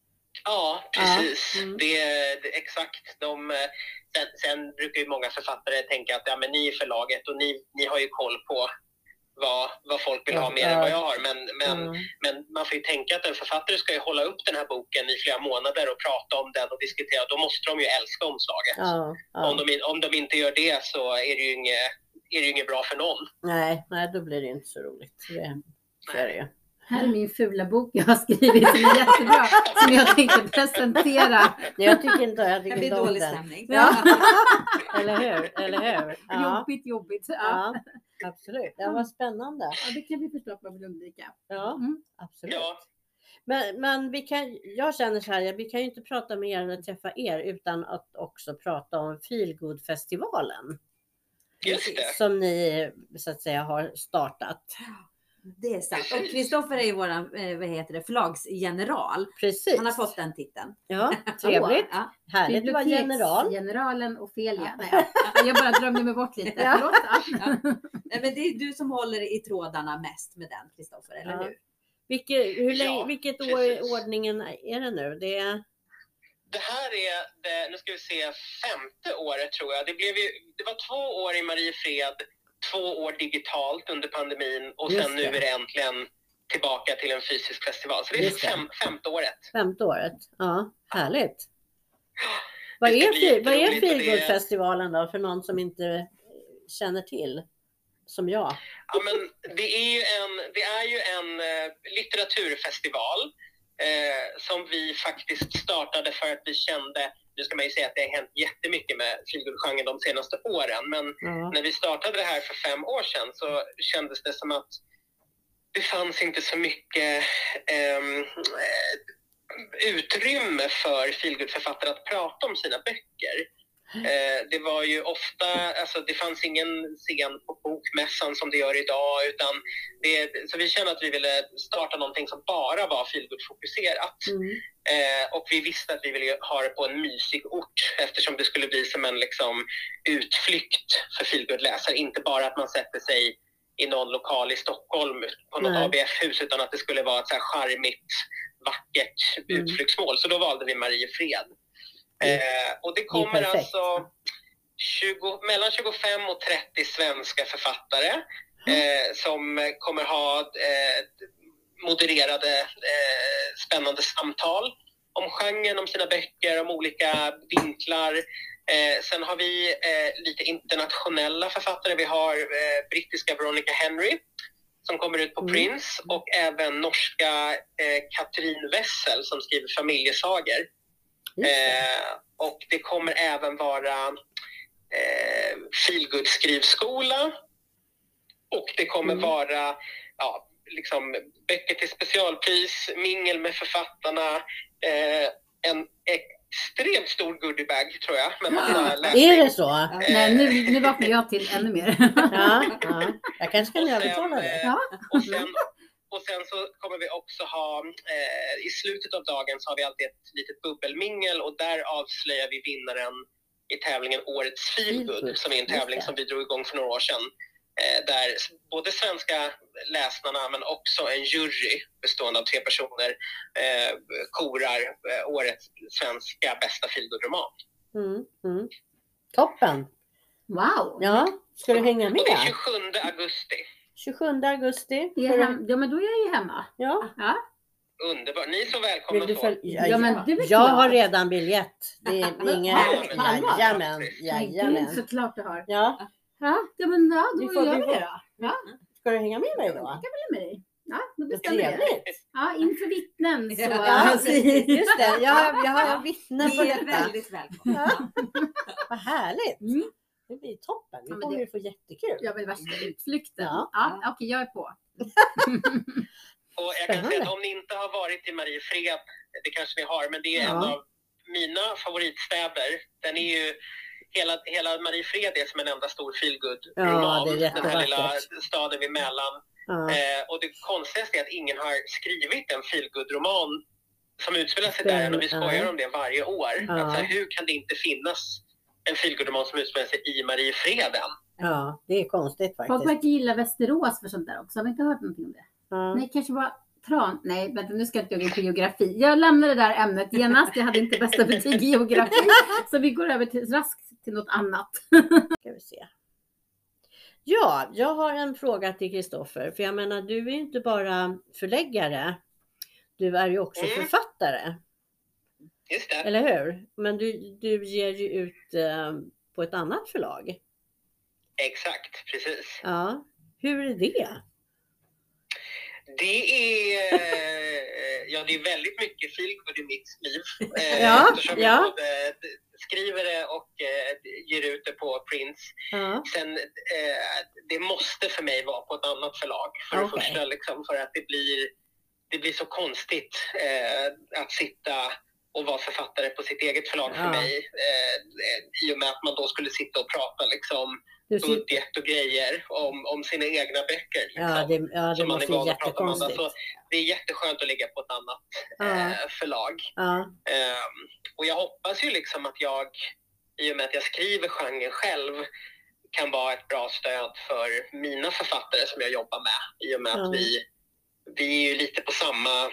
Ja, precis. Ja. Mm. Det, det, exakt. De, sen, sen brukar ju många författare tänka att ja, men ni är förlaget och ni, ni har ju koll på Vad, vad folk vill ha mer ja. än vad jag har. Men, men, mm. men man får ju tänka att en författare ska ju hålla upp den här boken i flera månader och prata om den och diskutera. Då måste de ju älska omslaget. Ja. Ja. Om, de, om de inte gör det så är det ju inget, är det ju inget bra för någon. Nej, nej, då blir det inte så roligt. Det, så är det ju. Här är min fula bok jag har skrivit som är jättebra. Som jag tänkte presentera. Nej, jag tycker inte, jag tycker det blir inte dålig den. stämning. Ja. eller hur, eller hur. Ja. Jobbigt, jobbigt. Ja. Ja, absolut. Det var spännande. Ja, det kan vi förstå att man vill undvika. Ja, mm. absolut. Ja. Men, men vi kan, jag känner så här, vi kan ju inte prata med er eller träffa er utan att också prata om Feelgood-festivalen. Just det. Som ni så att säga har startat. Det är sant. Och Kristoffer är ju våran, vad heter det, förlagsgeneral. Precis. Han har fått den titeln. Ja, trevligt. Ja. Härligt att vara general. Generalen Ofelia. Ja. Nej, jag bara drömde mig bort lite. Ja. Förlåt. Ja. Nej, men det är du som håller i trådarna mest med den, Kristoffer, eller Ja. hur? Vilket, hur länge, Ja, vilket år precis. ordningen är det nu? Det är... Det här är, det, nu ska vi se, femte året tror jag. Det, blev ju, det var två år i Mariefred, två år digitalt under pandemin och Just sen nu det. är det äntligen tillbaka till en fysisk festival. Så det är Just det. fem, femte året. Femte året. Ja, härligt. Vad Det ska är, bli fi- vad är jätteroligt och det- Feelgood-festivalen då för någon som inte känner till? Som jag. Ja, men det är ju en, det är ju en eh, litteraturfestival eh, som vi faktiskt startade för att vi kände, nu ska man ju säga att det har hänt jättemycket med feelgood-genren de senaste åren, men Ja. när vi startade det här för fem år sedan så kändes det som att det fanns inte så mycket ehm, eh, utrymme för feelgood-författare att prata om sina böcker. Eh, det var ju ofta, alltså det fanns ingen scen på bokmässan som det gör idag, utan det, så vi kände att vi ville starta någonting som bara var feelgood-fokuserat. Mm. Eh, och vi visste att vi ville ha det på en mysig ort eftersom det skulle bli som en liksom, utflykt för feelgood-läsare. Inte bara att man sätter sig i någon lokal i Stockholm på något Nej. A B F-hus, utan att det skulle vara ett så här charmigt, vackert Mm. utflyktsmål. Så då valde vi Mariefred. Eh, och det kommer perfekt. alltså tjugo, mellan tjugofem och trettio svenska författare eh, som kommer ha eh, modererade eh, spännande samtal om genren, om sina böcker, om olika vinklar. Eh, sen har vi eh, lite internationella författare. Vi har eh, brittiska Veronica Henry som kommer ut på Mm. Prince och även norska eh, Katrin Wessel som skriver familjesagor. Just det. Eh, och det kommer även vara eh, feelgood skrivskola och det kommer Mm. vara ja, liksom, böcker till specialpris, mingel med författarna, eh, en extremt stor goodiebag tror jag. Med massa läsning. Är det så? Ja. Nej, nu, nu vaknar jag till ännu mer. Ja, ja. Jag kanske kan Och sen, övertala det. eh, Ja. Och sen, och sen så kommer vi också ha, eh, i slutet av dagen så har vi alltid ett litet bubbelmingel och där avslöjar vi vinnaren i tävlingen Årets Feelgood, Feelgood, som är en just tävling det. som vi drog igång för några år sedan. Eh, där både svenska läsarna men också en jury bestående av tre personer eh, korar eh, årets svenska bästa feelgood-roman. Mm, mm. Toppen! Wow! Ja, ska du hänga Och det är med? tjugosjunde augusti. tjugosjunde augusti. Jag är hem, ja, men då är jag ju hemma. Ja. Ja, Underbart. Ni är så välkomna Vill du att följa? få. Ja, ja men ja. du är Jag klart. har redan biljett. Det är ingen... Hallå. Jajamän, Men gud, jajamän. såklart du har. Ja, Ja, ja men ja, Vi då får- gör vi vi får- det då. Ja, ska du hänga med mig jag då? kan väl med dig. Ja, då Vad bestämmer vi det. trevligt! Ja, inför vittnen så. Ja, just det. Jag, jag har vittnen på Ni är detta. väldigt välkomna. Ja. Vad härligt! Mm. Det blir toppen. Vi Ja, men kommer det- ju få jättekul. Jag vill värsta utflykten. Ja. Ja, okej, jag är på. Och jag kan säga Spännande. att om ni inte har varit i Mariefred, det kanske ni har, men det är en Ja. av mina favoritstäder. Den är ju, hela, hela Mariefred är som en enda stor feelgood-roman. Ja, det är Den här lilla jättevackert. staden vid Mälaren. Ja. Eh, och det konstigaste är att ingen har skrivit en feelgood-roman som utspelar sig där, och vi skojar om det varje år. Ja. Att, så här, hur kan det inte finnas en feelgood-roman som utspelar sig i Mariefreden? Ja, det är konstigt Folk faktiskt. verkar gilla Västerås för sånt där också. Har vi inte hört någonting om det? Ja. Nej, kanske bara Tran. Nej, vänta, nu ska jag inte gå in på geografi. Jag lämnar det där ämnet genast. Jag hade inte bästa betyg i geografi. Så vi går över till, raskt till något annat. Ska vi se. Ja, jag har en fråga till Kristoffer. För jag menar, du är ju inte bara förläggare. Du är ju också Mm. författare. Just det. Eller hur? Men du, du ger ju ut eh, på ett annat förlag. Exakt, precis. Ja. Hur är det? Det är, eh, ja, det är väldigt mycket feelgood i mitt liv. Eh, Ja, eftersom ja. jag både skriver det och eh, ger ut det på Prince. Ja. Sen, eh, det måste för mig vara på ett annat förlag. För det Okej. första, liksom, för att det blir, det blir så konstigt eh, att sitta att vara författare på sitt eget förlag för ja. mig. Eh, I och med att man då skulle sitta och prata liksom budget och grejer om, om sina egna böcker. Liksom, ja, det, ja, det måste vara jättekonstigt. Så det är jätteskönt att ligga på ett annat ja. eh, förlag. Ja. Eh, och jag hoppas ju liksom att jag, i och med att jag skriver genren själv, kan vara ett bra stöd för mina författare som jag jobbar med. I och med ja. att vi, vi är ju lite på samma...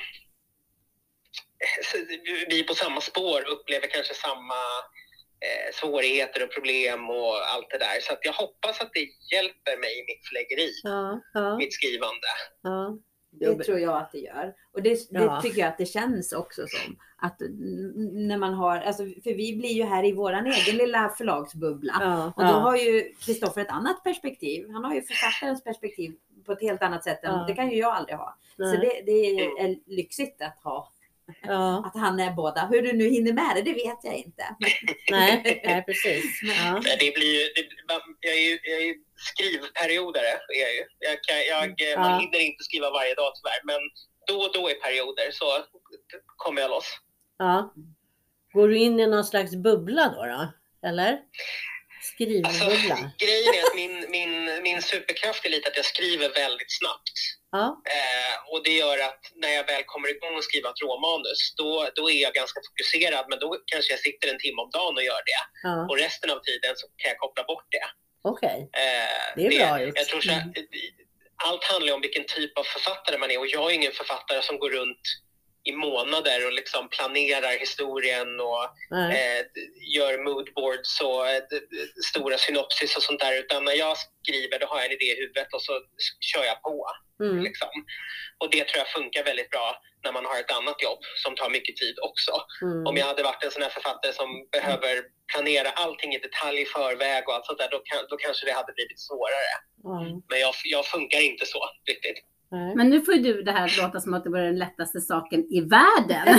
vi är på samma spår, upplever kanske samma eh, svårigheter och problem och allt det där. Så att jag hoppas att det hjälper mig i mitt förläggeri, ja, ja. mitt skrivande. Ja. Det tror jag att det gör. Och det, det ja. tycker jag att det känns också som. Att när man har, alltså, för vi blir ju här i våran egen lilla förlagsbubbla. Ja, och då ja. har ju Kristoffer ett annat perspektiv. Han har ju författarens perspektiv på ett helt annat sätt. Än, ja. Det kan ju jag aldrig ha. Nej. Så det, det är lyxigt att ha. Ja. Att han är båda. Hur du nu hinner med det, det vet jag inte. Nej, nej precis. Ja. Det blir ju, det, jag är ju, jag är ju skrivperiodare. Är jag ju. Jag kan, jag, ja. Man hinner inte skriva varje dag tyvärr, men då och då i perioder så kommer jag loss. Ja. Går du in i någon slags bubbla då? då? Eller? Skrivbubbla? Alltså, grejen är att min, min, min superkraft är lite att jag skriver väldigt snabbt. Ja. Eh, och det gör att när jag väl kommer igång och skriver ett råmanus, då, då är jag ganska fokuserad, men då kanske jag sitter en timme om dagen och gör det. Ja. Och resten av tiden så kan jag koppla bort det. Okej, okay. eh, det är det, bra gjort. Jag tror så här, allt handlar om vilken typ av författare man är, och jag är ingen författare som går runt i månader och liksom planerar historien och eh, gör moodboards och eh, stora synopsis och sånt där, utan när jag skriver då har jag en idé i huvudet och så kör jag på. Mm. Liksom. Och det tror jag funkar väldigt bra när man har ett annat jobb som tar mycket tid också. Mm. Om jag hade varit en sån här författare som mm. behöver planera allting i detalj i förväg och allt sånt där, då, kan, då kanske det hade blivit svårare. Mm. Men jag, jag funkar inte så riktigt. Nej. Men nu får ju du det här låta som att det var den lättaste saken i världen.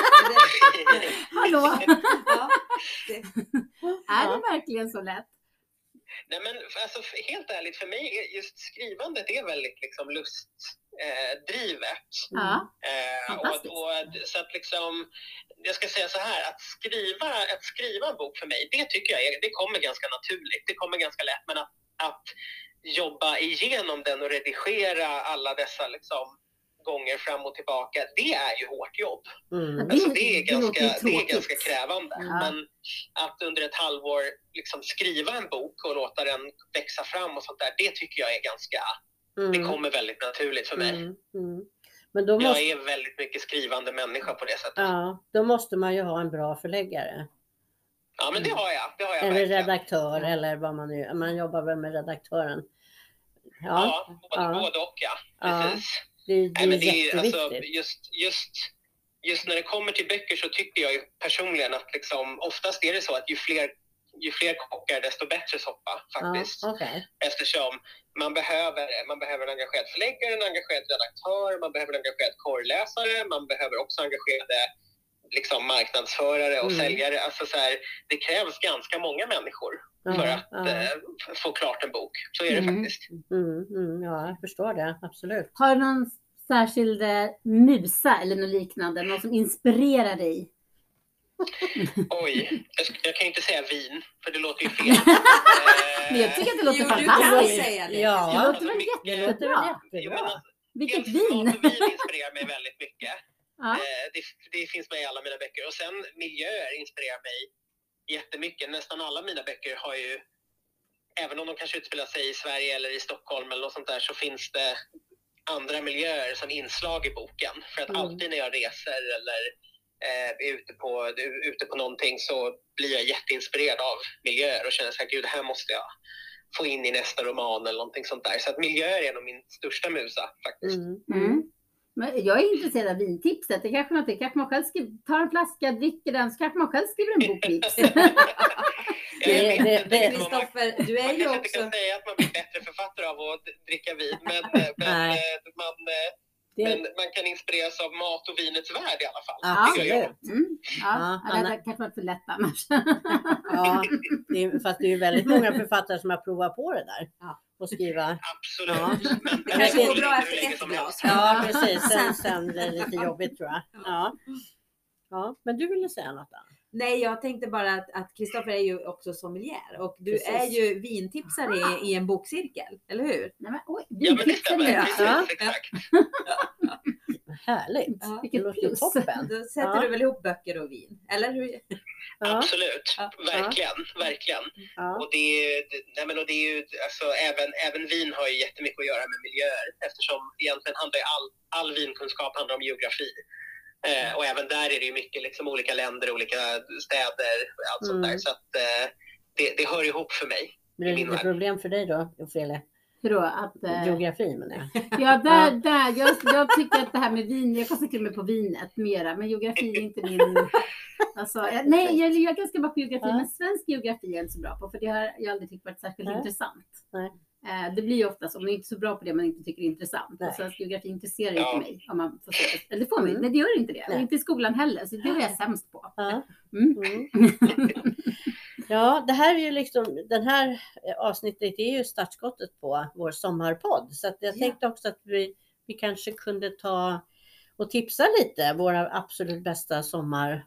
Hallå? Ja, det. Är det verkligen så lätt? Nej, men alltså, helt ärligt, för mig är just skrivandet är väldigt liksom lustdrivet. Eh, ja, eh, och, och, så att liksom, jag ska säga så här, att skriva, att skriva en bok för mig, det tycker jag är, det kommer ganska naturligt, det kommer ganska lätt, men att, att jobba igenom den och redigera alla dessa liksom gånger fram och tillbaka, det är ju hårt jobb. Mm. Alltså, det, är ganska, det är ganska krävande. Ja. Men att under ett halvår liksom skriva en bok och låta den växa fram och sånt där, det tycker jag är ganska, mm. det kommer väldigt naturligt för mig. Mm. Mm. Men då måste... Jag är väldigt mycket skrivande människa på det sättet. Ja, då måste man ju ha en bra förläggare. Ja, men det har jag. Det har jag eller verkligen. Redaktör, eller vad man nu, man jobbar väl med redaktören. Ja, ja, både, ja. både och ja. Precis. Ja. Det, det, Nej, men det är alltså, just, just, just när det kommer till böcker så tycker jag ju personligen att liksom, oftast är det så att ju fler, ju fler kockar desto bättre soppa faktiskt. Ja, okay. Eftersom man behöver, man behöver en engagerad förläggare, en engagerad redaktör, man behöver en engagerad korrläsare, man behöver också engagerade liksom, marknadsförare och mm. säljare. Alltså, så här, det krävs ganska många människor för mm, att mm. eh, få klart en bok. Så är det mm. faktiskt. Mm, mm, ja, jag förstår det. Absolut. Har du någon särskild musa eller något liknande? Någon som inspirerar dig? Oj, jag, jag kan inte säga vin, för det låter ju fel. Men jag tycker att det låter jo, fantastiskt. Du säga det. Ja, det låter väl mycket, jättebra. Jo, men alltså, vilket vin? Vin inspirerar mig väldigt mycket. Ja. Eh, det, det finns med i alla mina böcker. Och sen miljöer inspirerar mig jättemycket. Nästan alla mina böcker har ju, även om de kanske utspelar sig i Sverige eller i Stockholm eller något sånt där, så finns det andra miljöer som inslag i boken. För att mm. alltid när jag reser eller eh, är ute på, ute på någonting så blir jag jätteinspirerad av miljöer och känner så här, gud, det här måste jag få in i nästa roman eller någonting sånt där. Så att miljöer är nog min största musa faktiskt. Mm. Mm. Men jag är intresserad av vintipset. Det kanske, det kanske man själv skriver, tar en flaska, dricker den, så kanske man själv skriver en bokvips. Kristoffer, du är ju också... Man kanske inte kan säga att man blir bättre författare av att dricka vin, men, men man, det... men man kan inspireras av mat och vinets värld i alla fall. Ja, det mm. ja, ja det kanske var för lätt annars. Ja, det är, fast det är ju väldigt många författare som har provat på det där. Ja. Och skriva. Absolut. Ja. Men det kanske går bra efter ett glas. Ja, precis. Sen, sen blir det lite jobbigt, tror jag. Ja. Ja, men du ville säga något annat. Nej, jag tänkte bara att Kristoffer är ju också sommelier och du Precis. är ju vintipsare i, i en bokcirkel, eller hur? Nej, men, oj, ja, men det stämmer. Ja. Ja. Exakt. Härligt. Ja. Vilket låter toppen. Då sätter ja. du väl ihop böcker och vin, eller hur? Ja. Absolut, ja. verkligen, ja. verkligen. Ja. Och det är ju, nej men och det är ju alltså, även, även vin har ju jättemycket att göra med miljöer, eftersom egentligen handlar all, all vinkunskap handlar om geografi. Eh, och även där är det ju mycket liksom, olika länder, olika städer och allt mm. sånt där. Så att eh, det, det hör ihop för mig. Blir det ett problem för dig då, Ophelia? Hur då? Att, äh... Geografi men jag. Ja, där, där. Jag, jag tycker att det här med vin, jag koncentrerar mig på vinet mera, men geografi är inte min... Alltså, jag, nej, jag, jag är ganska bra på geografi, ja. men svensk geografi är jag inte så bra på, för det har jag aldrig tyckt varit särskilt nej. intressant. Nej. Eh, det blir ju ofta så, om man är inte så bra på det man inte tycker är intressant. Och svensk geografi intresserar ja. inte mig. Om man får se. Eller det får mig, mm. nej det gör inte det. Och inte i skolan heller, så det är jag sämst på. Ja. Mm. Mm. Ja, det här är ju liksom, den här avsnittet är ju startskottet på vår sommarpodd. Så att jag ja. tänkte också att vi, vi kanske kunde ta och tipsa lite, våra absolut bästa sommar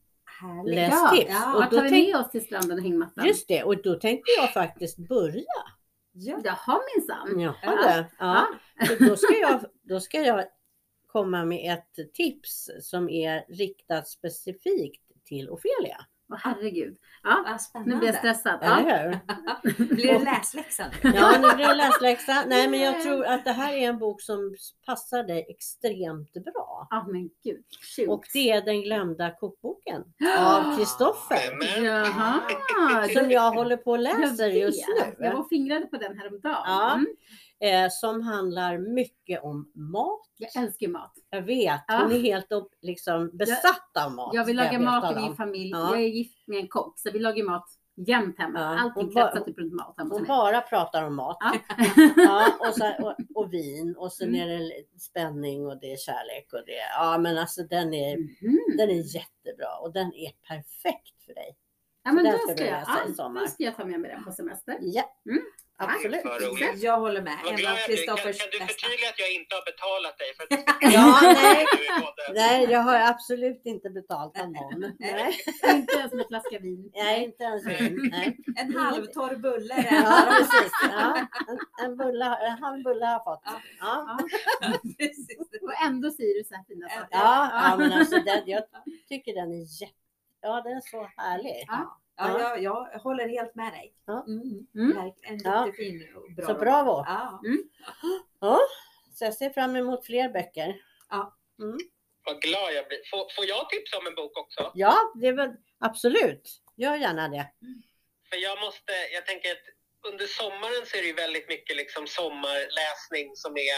lästips. Ja, och då tar vi tänk... med oss till stranden och hängmattan. Just det, och då tänkte jag faktiskt börja. Ja. Jaha minsann. Jaha ja. Ja. Så då, ska jag, då ska jag komma med ett tips som är riktat specifikt till Ophelia. Åh herregud. Ja, nu blir jag stressad. Eller hur? Blir det läsläxa nu? Ja, nu blir det läsläxa. Nej, men jag tror att det här är en bok som passar dig extremt bra. Ja, men gud. Shoot. Och det är Den glömda kokboken av Kristoffer. Jaha. Som jag håller på och läser just nu. Jag var fingrade på den häromdagen. Ja. Mm. Eh, som handlar mycket om mat. Jag älskar mat. Jag vet, ja. hon är helt liksom besatt jag, av mat. Jag vill laga mat i min familj. Ja. Jag är gift med en kock, så vi lagar mat jämt hemma. Ja. Allting kretsar typ runt mat hemma. Hon bara pratar om mat. Ja. Ja, och, så, och, och vin. Och sen mm. är det spänning och det är kärlek. Och det, ja, men alltså den är, mm. den är jättebra. Och den är perfekt för dig. Ja, men då ska, jag, ja, då ska jag ta med mig den på semester. Ja. Mm. Absolut. Jag håller med. Kan, kan du förtydliga att jag inte har betalat dig? För att ja, nej. nej, jag har absolut inte betalt av någon. Nej. Inte ens med flaska vin. Nej, inte ens vin. Nej. En halvtorr bulle. Ja, precis. Ja. En, en, bulle, en halv bulle har jag fått. Ja. Ja. Ja. Precis. Och ändå säger du så här fina saker. Ja, ja men alltså den, jag tycker den är jätte... Ja, den är så härlig. Ja. Ja, ja. Jag, jag håller helt med dig. Ja. Mm. Mm. En jättefin och bra. Så bravo. Ja. Mm. Ja. Så jag ser fram emot fler böcker. Ja. Mm. Vad glad jag blir. Får, får jag tipsa om en bok också? Ja, det är väl absolut. Gör gärna det. Mm. För jag måste, jag tänker att under sommaren så är det ju väldigt mycket liksom sommarläsning som är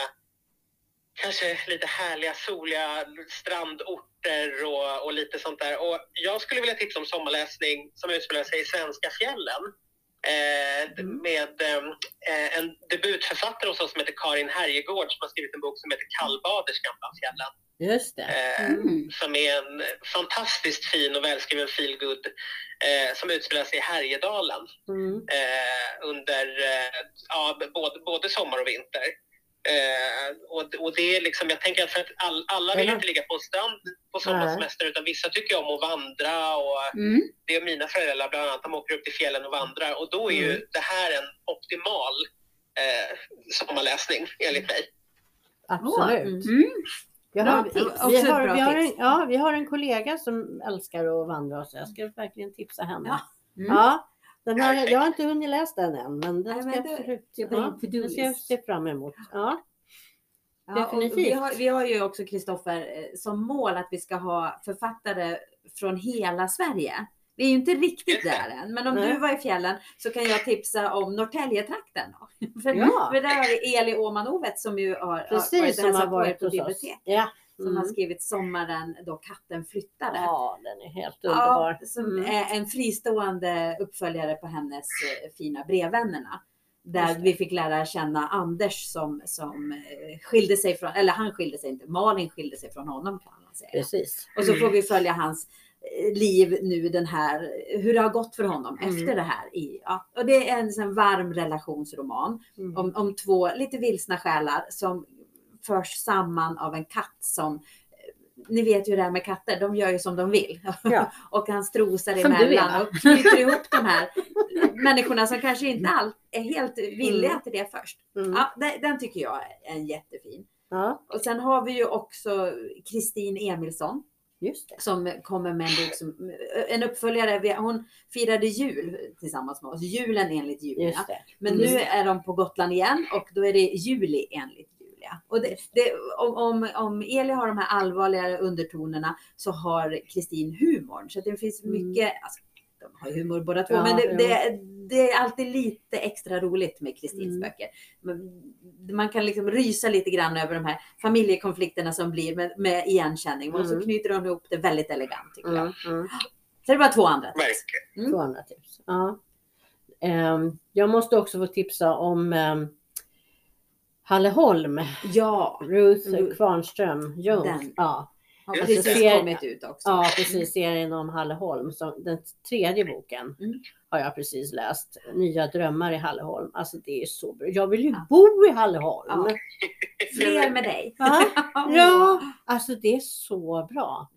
kanske lite härliga, soliga strandorter och, och lite sånt där. Och jag skulle vilja tipsa om sommarläsning som utspelar sig i svenska fjällen. Eh, mm. Med eh, en debutförfattare hos oss som heter Karin Härjegård som har skrivit en bok som heter Kallbaderskan bland fjällen. Just det. Mm. Eh, som är en fantastiskt fin och välskriven feelgood eh, som utspelar sig i Härjedalen. Mm. Eh, under eh, ja, både, både sommar och vinter. Eh, och, och det är liksom, jag tänker att, för att all, alla vill inte ligga på en strand på sommarsemester utan vissa tycker om att vandra och mm. det är mina föräldrar bland annat, de åker upp till fjällen och vandrar och då är mm. ju det här en optimal eh, sommarläsning enligt mig. Absolut. Mm. Vi har, vi, vi, har, vi, har en, ja, vi har en kollega som älskar att vandra och så jag ska verkligen tipsa henne. Ja. Mm. Ja. Den här, jag har inte hunnit läsa den än, men den ska jag absolut ja, den ska jag se fram emot. Ja. Ja, vi, har, vi har ju också Kristoffer som mål att vi ska ha författare från hela Sverige. Vi är ju inte riktigt där än, men om Nej. du var i fjällen så kan jag tipsa om Norrtäljetrakten. För, ja. för där har vi Eli Åman-Ovet som ju har, Precis, varit, som har varit på bibliotek. Ja. Som mm. har skrivit Sommaren då katten flyttade. Ja, den är helt underbar. Ja, som mm. är en fristående uppföljare på hennes eh, fina Brevvännerna. Där vi fick lära känna Anders som, som eh, skilde sig från, eller han skilde sig inte, Malin skilde sig från honom kan man säga. Precis. Och så får vi följa hans eh, liv nu den här, hur det har gått för honom mm. efter det här. I, ja. Och det är en sån varm relationsroman mm. om, om två lite vilsna själar som förs samman av en katt som ni vet ju det här med katter, de gör ju som de vill. Ja. Och han strosar emellan och knyter ihop de här människorna som kanske inte all, är helt villiga mm. till det först. Mm. Ja, den, den tycker jag är en jättefin. Ja. Och sen har vi ju också Kristin Emilsson. Just det. Som kommer med en bok som en uppföljare. Hon firade jul tillsammans med oss. Julen enligt Julia. Men Just nu det. är de på Gotland igen och då är det juli enligt Julia. Och det, det, om, om Eli har de här allvarligare undertonerna så har Kristin humorn. Så det finns mycket, mm. alltså, de har humor båda två, ja, men det, det, det är alltid lite extra roligt med Kristins mm. böcker. Man kan liksom rysa lite grann över de här familjekonflikterna som blir med, med igenkänning. Mm. Och så knyter de ihop det väldigt elegant tycker jag. Mm. Mm. Så det var två andra tips. Mm. Två andra tips. Ja. Um, jag måste också få tipsa om um, Halleholm. Ja. Ruth mm. Kvarnström Jones. Ja. Ja, precis, ser, kommit ut också. Ja, precis. Serien om Halleholm. Så den tredje boken mm. har jag precis läst. Nya drömmar i Halleholm. Alltså det är så bra. Jag vill ju ja. bo i Halleholm. Ja. Fler med dig. Ja, ja, alltså det är så bra.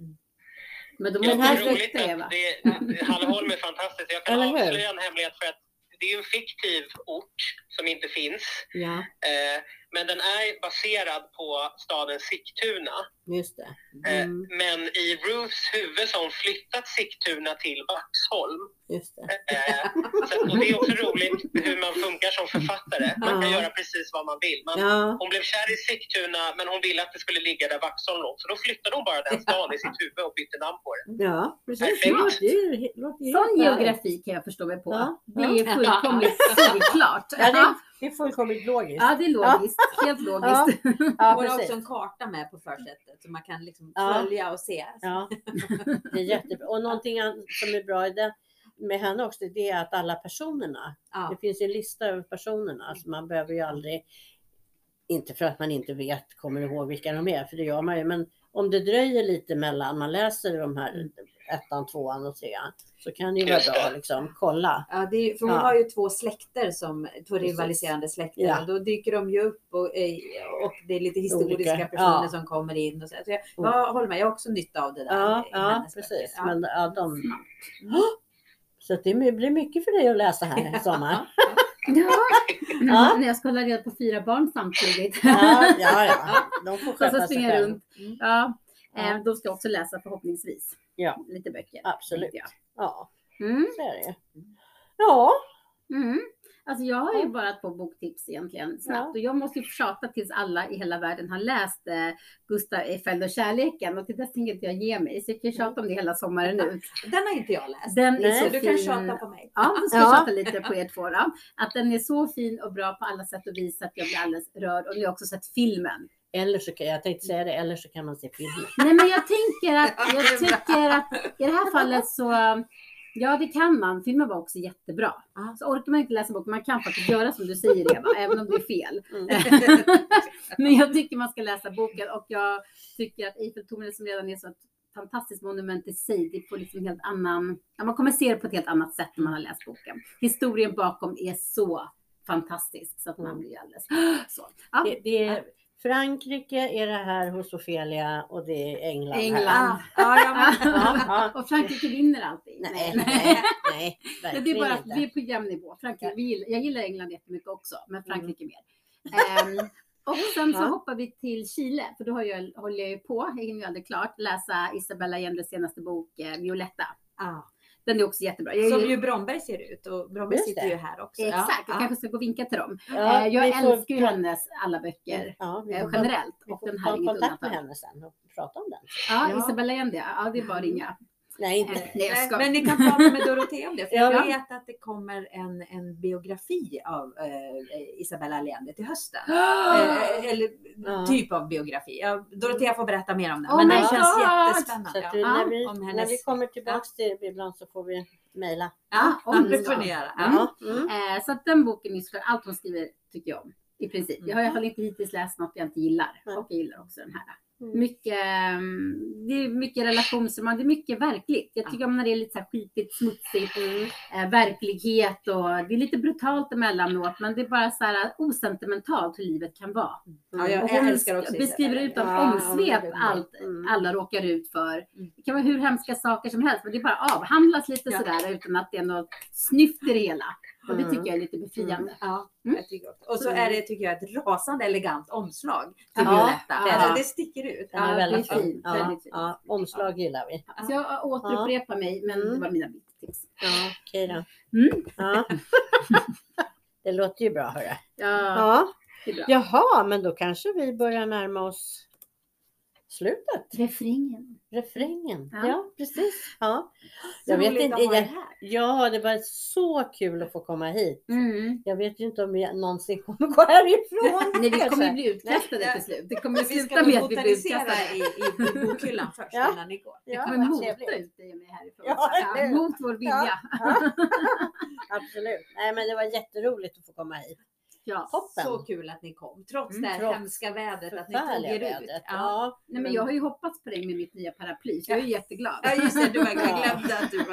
Men de måste ja, roligt att det, Halleholm är fantastiskt. Jag kan avslöja en hemlighet för att det är en fiktiv ort som inte finns. Ja. Eh, men den är baserad på staden Sigtuna. Just det. Mm. Eh, men i Ruths huvud så har hon flyttat Sigtuna till Vaxholm. Just det. Eh, så, och det är också roligt hur man funkar som författare. Man kan ja. göra precis vad man vill. Man, ja. Hon blev kär i Sigtuna men hon ville att det skulle ligga där Vaxholm låg. Så då flyttade hon bara den staden i sitt huvud och bytte namn på det. Ja, precis. Ja, sån geografi kan jag förstå mig på. Ja. Det är fullkomligt såklart. Ja, det, det är fullkomligt logiskt. Ja, det är logiskt. Ja. Helt logiskt. Ja. Ja, hon har också en karta med på försättet så man kan liksom ja. följa och se. Ja. Det är jättebra. Och någonting som är bra i det, med henne också, det är att alla personerna, ja. det finns en lista över personerna, så man behöver ju aldrig, inte för att man inte vet, kommer ihåg vilka de är, för det gör man ju, men om det dröjer lite mellan man läser de här ettan, tvåan och trean, så kan det ju vara bra liksom kolla. Ja, det är, för hon ja. har ju två släkter, som två rivaliserande släkter, ja. och då dyker de ju upp och, och det är lite historiska Olika. personer ja. som kommer in och så. så jag, jag håller med, jag har också nytta av det där. Ja, ja precis. Ja. Men ja, de... Mm. Så det blir mycket för dig att läsa här i sommar. Ja, ja. När jag ska hålla reda på fyra barn samtidigt. Ja, ja, ja. De får sköta sig själv. Runt. Ja, ja. De ska också läsa förhoppningsvis. Ja. Lite böcker. Absolut. Ja, mm. så är det. Ja. Mm. Alltså jag har ju bara två boktips egentligen snabbt. Ja. Och jag måste ju tjata tills alla i hela världen har läst eh, Gustav Eiffel och kärleken. Och till dess tänker inte jag ge mig. Så jag kan tjata om det hela sommaren nu. Den har inte jag läst. Den Nej, är så du fin. kan tjata på mig. Ja, du ska ja. tjata lite på er två då. Att den är så fin och bra på alla sätt och vis att jag blir alldeles rörd. Och nu har jag också sett filmen. Eller så kan jag tänkte säga det, eller så kan man se filmen. Nej, men jag tänker att jag tycker att i det här fallet så... Ja, det kan man. Filmen var också jättebra. Ah. Så orkar man inte läsa bok, man kan faktiskt göra som du säger, Eva, även om det är fel. Mm. Men jag tycker man ska läsa boken, och jag tycker att Eiffeltornet, som redan är så ett fantastiskt monument i sig, det får liksom en helt annan... Ja, man kommer se det på ett helt annat sätt när man har läst boken. Historien bakom är så fantastisk så att man blir alldeles så. Ja. Det, det är... Frankrike är det här hos Ofelia, och det är England. England. Här. Ja, ja, ja, ja. Och Frankrike vinner alltid. Nej, nej, nej. nej det är bara att vi är på jämn nivå. Frankrike, vi gillar, jag gillar England jättemycket också, men Frankrike mm. mer. Um, och sen så ja. hoppar vi till Chile, för då har jag, håller jag ju på, jag hinner ju aldrig klart, läsa Isabella Allendes senaste bok, eh, Violetta. Ah. Den är också jättebra. Jag Som ju Bromberg ser ut, och Bromberg sitter ju här också. Exakt, jag ja. kanske ska gå och vinka till dem. Ja, jag älskar får... ju hennes alla böcker ja, generellt. Vi och får den här ta kontakt med henne sen och prata om den. Ja, ja. Isabella Allende, ja det är bara att ringa. Nej, inte. Nej, jag ska. Men ni kan prata med Dorothea om det. För ja. jag vet att det kommer en, en biografi av eh, Isabella Allende till hösten. eh, eller ja. typ av biografi. Ja, Dorothea får berätta mer om det. Oh men det känns God. jättespännande. Så att du, ja. när, vi, om hennes... när vi kommer tillbaka till bibblan så får vi mejla. Ja, om det får ni göra. Ja. Mm. Eh, så att den boken är så, allt hon skriver tycker jag om. I princip. Jag har i alla fall inte hittills läst något jag inte gillar. Mm. Och jag gillar också den här. Mm. Mycket, det är mycket relationsroman, det är mycket verkligt. Jag tycker om när det är lite så här skitigt, smutsigt, mm. eh, verklighet och det är lite brutalt emellanåt, men det är bara så här osentimentalt hur livet kan vara. Mm. Ja, jag, och jag hon älskar också beskriver utan ja, omsvep ja, allt mm. alla råkar ut för. Det kan vara hur hemska saker som helst, men det är bara avhandlas lite ja. sådär utan att det är något snyft i det hela. Och det tycker jag är lite befriande. Mm. Ja, mm. jag tycker också. Och så är det, tycker jag, ett rasande elegant omslag till ja, Violetta. ja. Alltså, det sticker ut. Den är ja, väldigt det är fin. fint. Ja, Väldigt fint. ja, omslag gillar vi. Ja. Så jag återupprepar ja. mig, men mm. det var mina tips. Ja, okej då. Mm. Ja. Det låter ju bra, hörru. Ja, ja. Det är bra. Jaha, men då kanske vi börjar närma oss slutet. Refrängen. Refrängen, ja, ja precis. Ja. Så jag vet roligt inte, att ha jag, det här. Ja, det var så kul att få komma hit. Mm. Jag vet ju inte om vi någonsin kommer gå härifrån. Nej, vi kommer ju bli utkastade till slut. Det kommer vi sluta med att vi blir utkastade utkastade. i, i bokhyllan först ja. innan ni går. Vi Ja, kommer mota ut dig och mig härifrån. Ja, ja, mot vår vilja. Ja. Ja. Absolut. Nej, men det var jätteroligt att få komma hit. Ja. Toppen. Så kul att ni kom. Trots mm, det här trots hemska vädret. Att ni tog er ut. Ja. Ja. Nej, men jag har ju hoppats på dig med mitt nya paraply. Så jag är jätteglad. Ja, just det. Du verkligen ja. glömde att du var...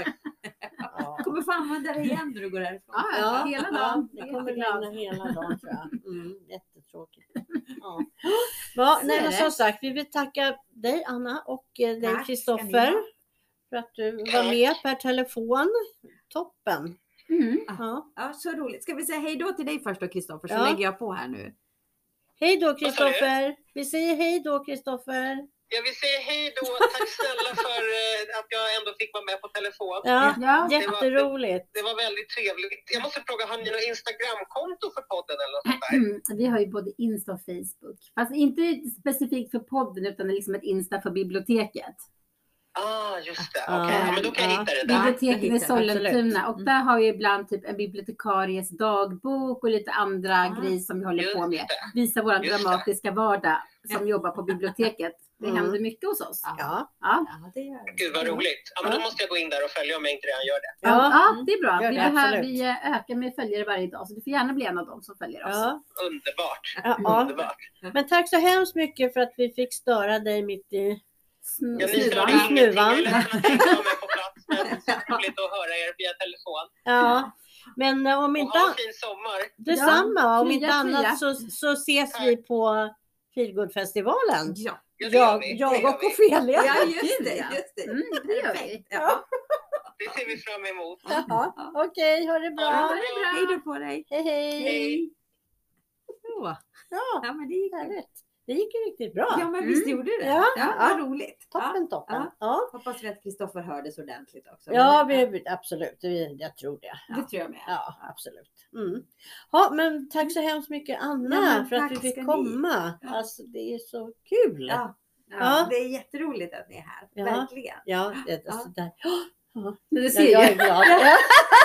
ja. kommer få använda det igen när du går härifrån. Ja, ja. Hela dagen. Ja, det kommer regna hela dagen, tror jag. Mm, jättetråkigt. Ja. Ja, nej, men som sagt, vi vill tacka dig, Anna, och dig, Kristoffer, för att du var med per telefon. Toppen. Mm. Ja. Ja, så roligt. Ska vi säga hej då till dig först då, Kristoffer, så ja. lägger jag på här nu. Hej då, Kristoffer. Vi säger hej då, Kristoffer. Jag vill säga hej då. Tack snälla för att jag ändå fick vara med på telefon. Ja, ja. jätteroligt. Det, det var väldigt trevligt. Jag måste fråga, har ni något Instagramkonto för podden eller något sånt där? Mm, vi har ju både Insta och Facebook. Fast inte specifikt för podden, utan liksom ett Insta för biblioteket. Ah, just det. Okej, okay. Ja, men då kan jag ja. hitta det där. Biblioteket i Sollentuna. Och där har vi ibland typ en bibliotekaries dagbok och lite andra ah, grejer som vi håller på med. Visa vår dramatiska vardag som jobbar på biblioteket. Det mm. händer mycket hos oss. Ja, ja. ja det gör det. Gud vad roligt. Ja, men då måste jag gå in där och följa om jag inte redan gör det. Ja, ja det är bra. Det, vi, behöver, vi ökar med följare varje dag. Så du får gärna bli en av dem som följer oss. Ja. Underbart. Ja. Underbart. Men tack så hemskt mycket för att vi fick störa dig mitt i snuvan. Ja, snuvan. Jag är ledsen att jag inte var med på plats. Men det är roligt att höra er via telefon. Ja. Men om inte... Och ha en fin sommar. Detsamma. Ja, om fria, inte annat fria. så, så ses tack. Vi på Feelgood-festivalen. Ja. Ja, jag vi. jag och Ofelia. Ja, just det. Just det. Mm, det gör vi. Ja. Det ser vi fram emot. Ja. Okej, okay, ha det bra. Ja, ha det bra. Hej då på dig. Hej, hej. Hej. Så. Ja, ja, men det gick härligt. Det gick ju riktigt bra. Ja, men visst gjorde det. Ja, ja, ja. vad roligt. Toppen, ja. toppen. Ja. Ja. Hoppas vi att Kristoffer hördes ordentligt också. Ja, vi, absolut. Jag tror det. Ja. Det tror jag med. Ja, absolut. Mm. Ja, men tack så hemskt mycket, Anna, ja, för att vi fick komma. Ja. Alltså, det är så kul. Ja. Ja. Ja. Det är jätteroligt att ni är här. Ja. Verkligen. Ja, det, alltså, ja. där. Ja. Det ser jag jag. är glad. Ja.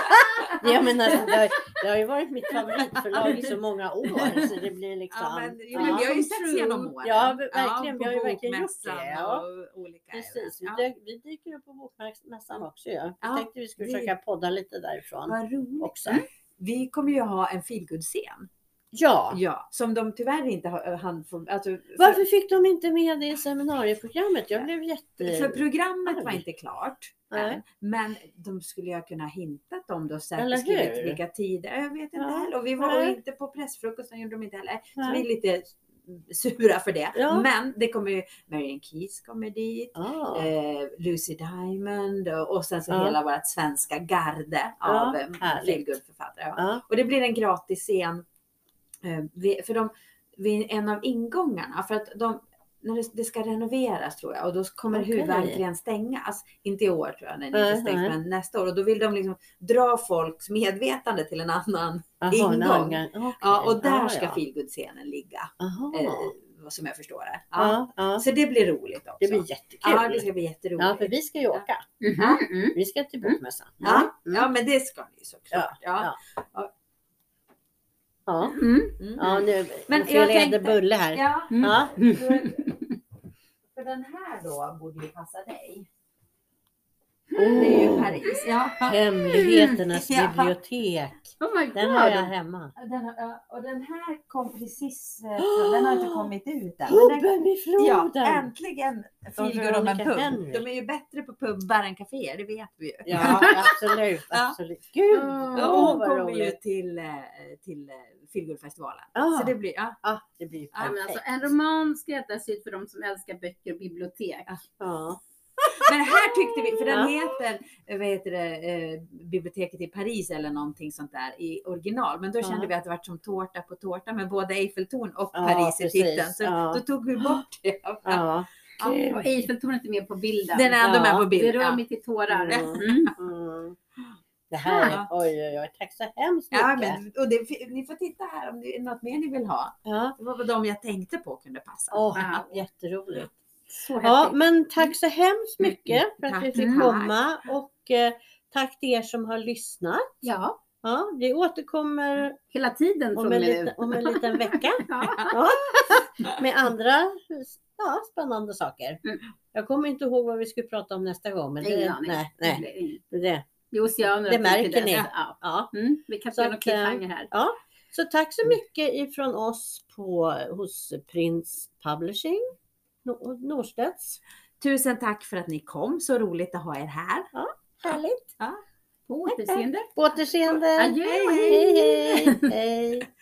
Jag menar, det, har, det har ju varit mitt favoritförlag i så många år. Så det blir liksom... Ja, men, ja. men vi har ju sett genom åren. Ja, verkligen. Ja, vi har ju verkligen gjort det. Ja. Och olika precis. Ja. Vi, vi dyker upp på Bokmässan också. Ja. Jag ja, tänkte vi skulle vi... försöka podda lite därifrån. Vad roligt. Också. Mm. Vi kommer ju ha en feelgood-scen. Ja. Ja, som de tyvärr inte har hand för, alltså, för, Varför fick de inte med det i seminarieprogrammet? Jag blev jätte... För programmet var inte klart. Nej. Men de skulle ju kunna hintat om då Eller skrivit hur? vilka tider. Jag vet inte Ja. heller. Och vi var Nej. inte på pressfrukosten, gjorde de inte heller. Så Nej. vi är lite sura för det. Ja. Men det kommer ju, Marian Keyes kommer dit. Ah. Eh, Lucy Diamond och, och sen så Ja. hela vårt svenska garde Ja, av eh, härligt. feelgood-författare. Ja. Ja. Och det blir en gratis scen eh, vid, för de, vid en av ingångarna. För att de, när det, det ska renoveras tror jag. Och då kommer Okej. huvudentrén stängas. Inte i år tror jag, när det Nej, inte stängs, nej. men nästa år. Och då vill de liksom dra folks medvetande till en annan Aha, ingång. nej, okay. Ja, och där ah, ska ja. feelgood-scenen ligga. Aha. Eh, som jag förstår det. Ja. Ja, ja. Så det blir roligt också. Det blir jättekul. Ja, det ska bli jätteroligt. Ja, för vi ska ju åka. Mm. Mm. Vi ska till Bokmässan. Ja, Mm. ja, men det ska ni såklart. Ja, Ja. ja. Ja, Mm. Mm. ja nu Men får jag jag tänkte- tänkte... bulle här. Ja. Mm. Ja. För, för den här då borde ju passa dig. Oh. Det är ju Paris. Ja. Hemligheternas Ja. bibliotek. Oh my God. Den har jag hemma. Den, och den här kom precis, den har inte kommit ut än. Pubben i floden! Ja, äntligen feelgood om en pub. Henry. De är ju bättre på pubbar än kaféer, det vet vi ju. Ja, absolut. absolut. Gud, Oh, och hon vad kommer ju roligt. till, till feelgood-festivalen. Ah. Så det blir, ja. Ja, det blir Ja, men perfekt. alltså, en roman skräddarsydd för de som älskar böcker och bibliotek. Ja. Men här tyckte vi, för den Ja. heter, vad heter det, eh, biblioteket i Paris eller någonting sånt där i original. Men då Ja. kände vi att det var som tårta på tårta med både Eiffeltorn och Ja, Paris i precis. titeln. Så Ja. då tog vi bort det. Ja. Ja, och Eiffeltornet är med på bilden. Den är ändå Ja. med på Det bild. rör Ja. mig till tårar. Mm. Mm. Mm. Det här, Ja. oj oj oj, tack så hemskt mycket. Ja, men, och det, ni får titta här om det är något mer ni vill ha. Ja. Det var väl de jag tänkte på kunde passa. Åh, Wow. jätteroligt. Så häftigt. Ja, men tack så hemskt mycket för att Tack. vi fick Mm. komma och eh, tack till er som har lyssnat. Ja, Ja, vi återkommer hela tiden om från en, och med liten, nu. om en liten vecka Ja. ja, med andra ja, spännande saker. Mm. Jag kommer inte ihåg vad vi skulle prata om nästa gång. Men Ingen det, aning. nej, Det nej, blir inget. det, Det är oceaner Det och märker till dess. ni. Ja. ja. Mm. Vi kan Så få någon att, eh, cliffhanger här. Ja, så tack så mycket ifrån oss på, hos Prins Publishing, Nor- Norstedts. Tusen tack för att ni kom. Så roligt att ha er här. Härligt. På återseende. På återseende. Adjö. Hej, hej, hej.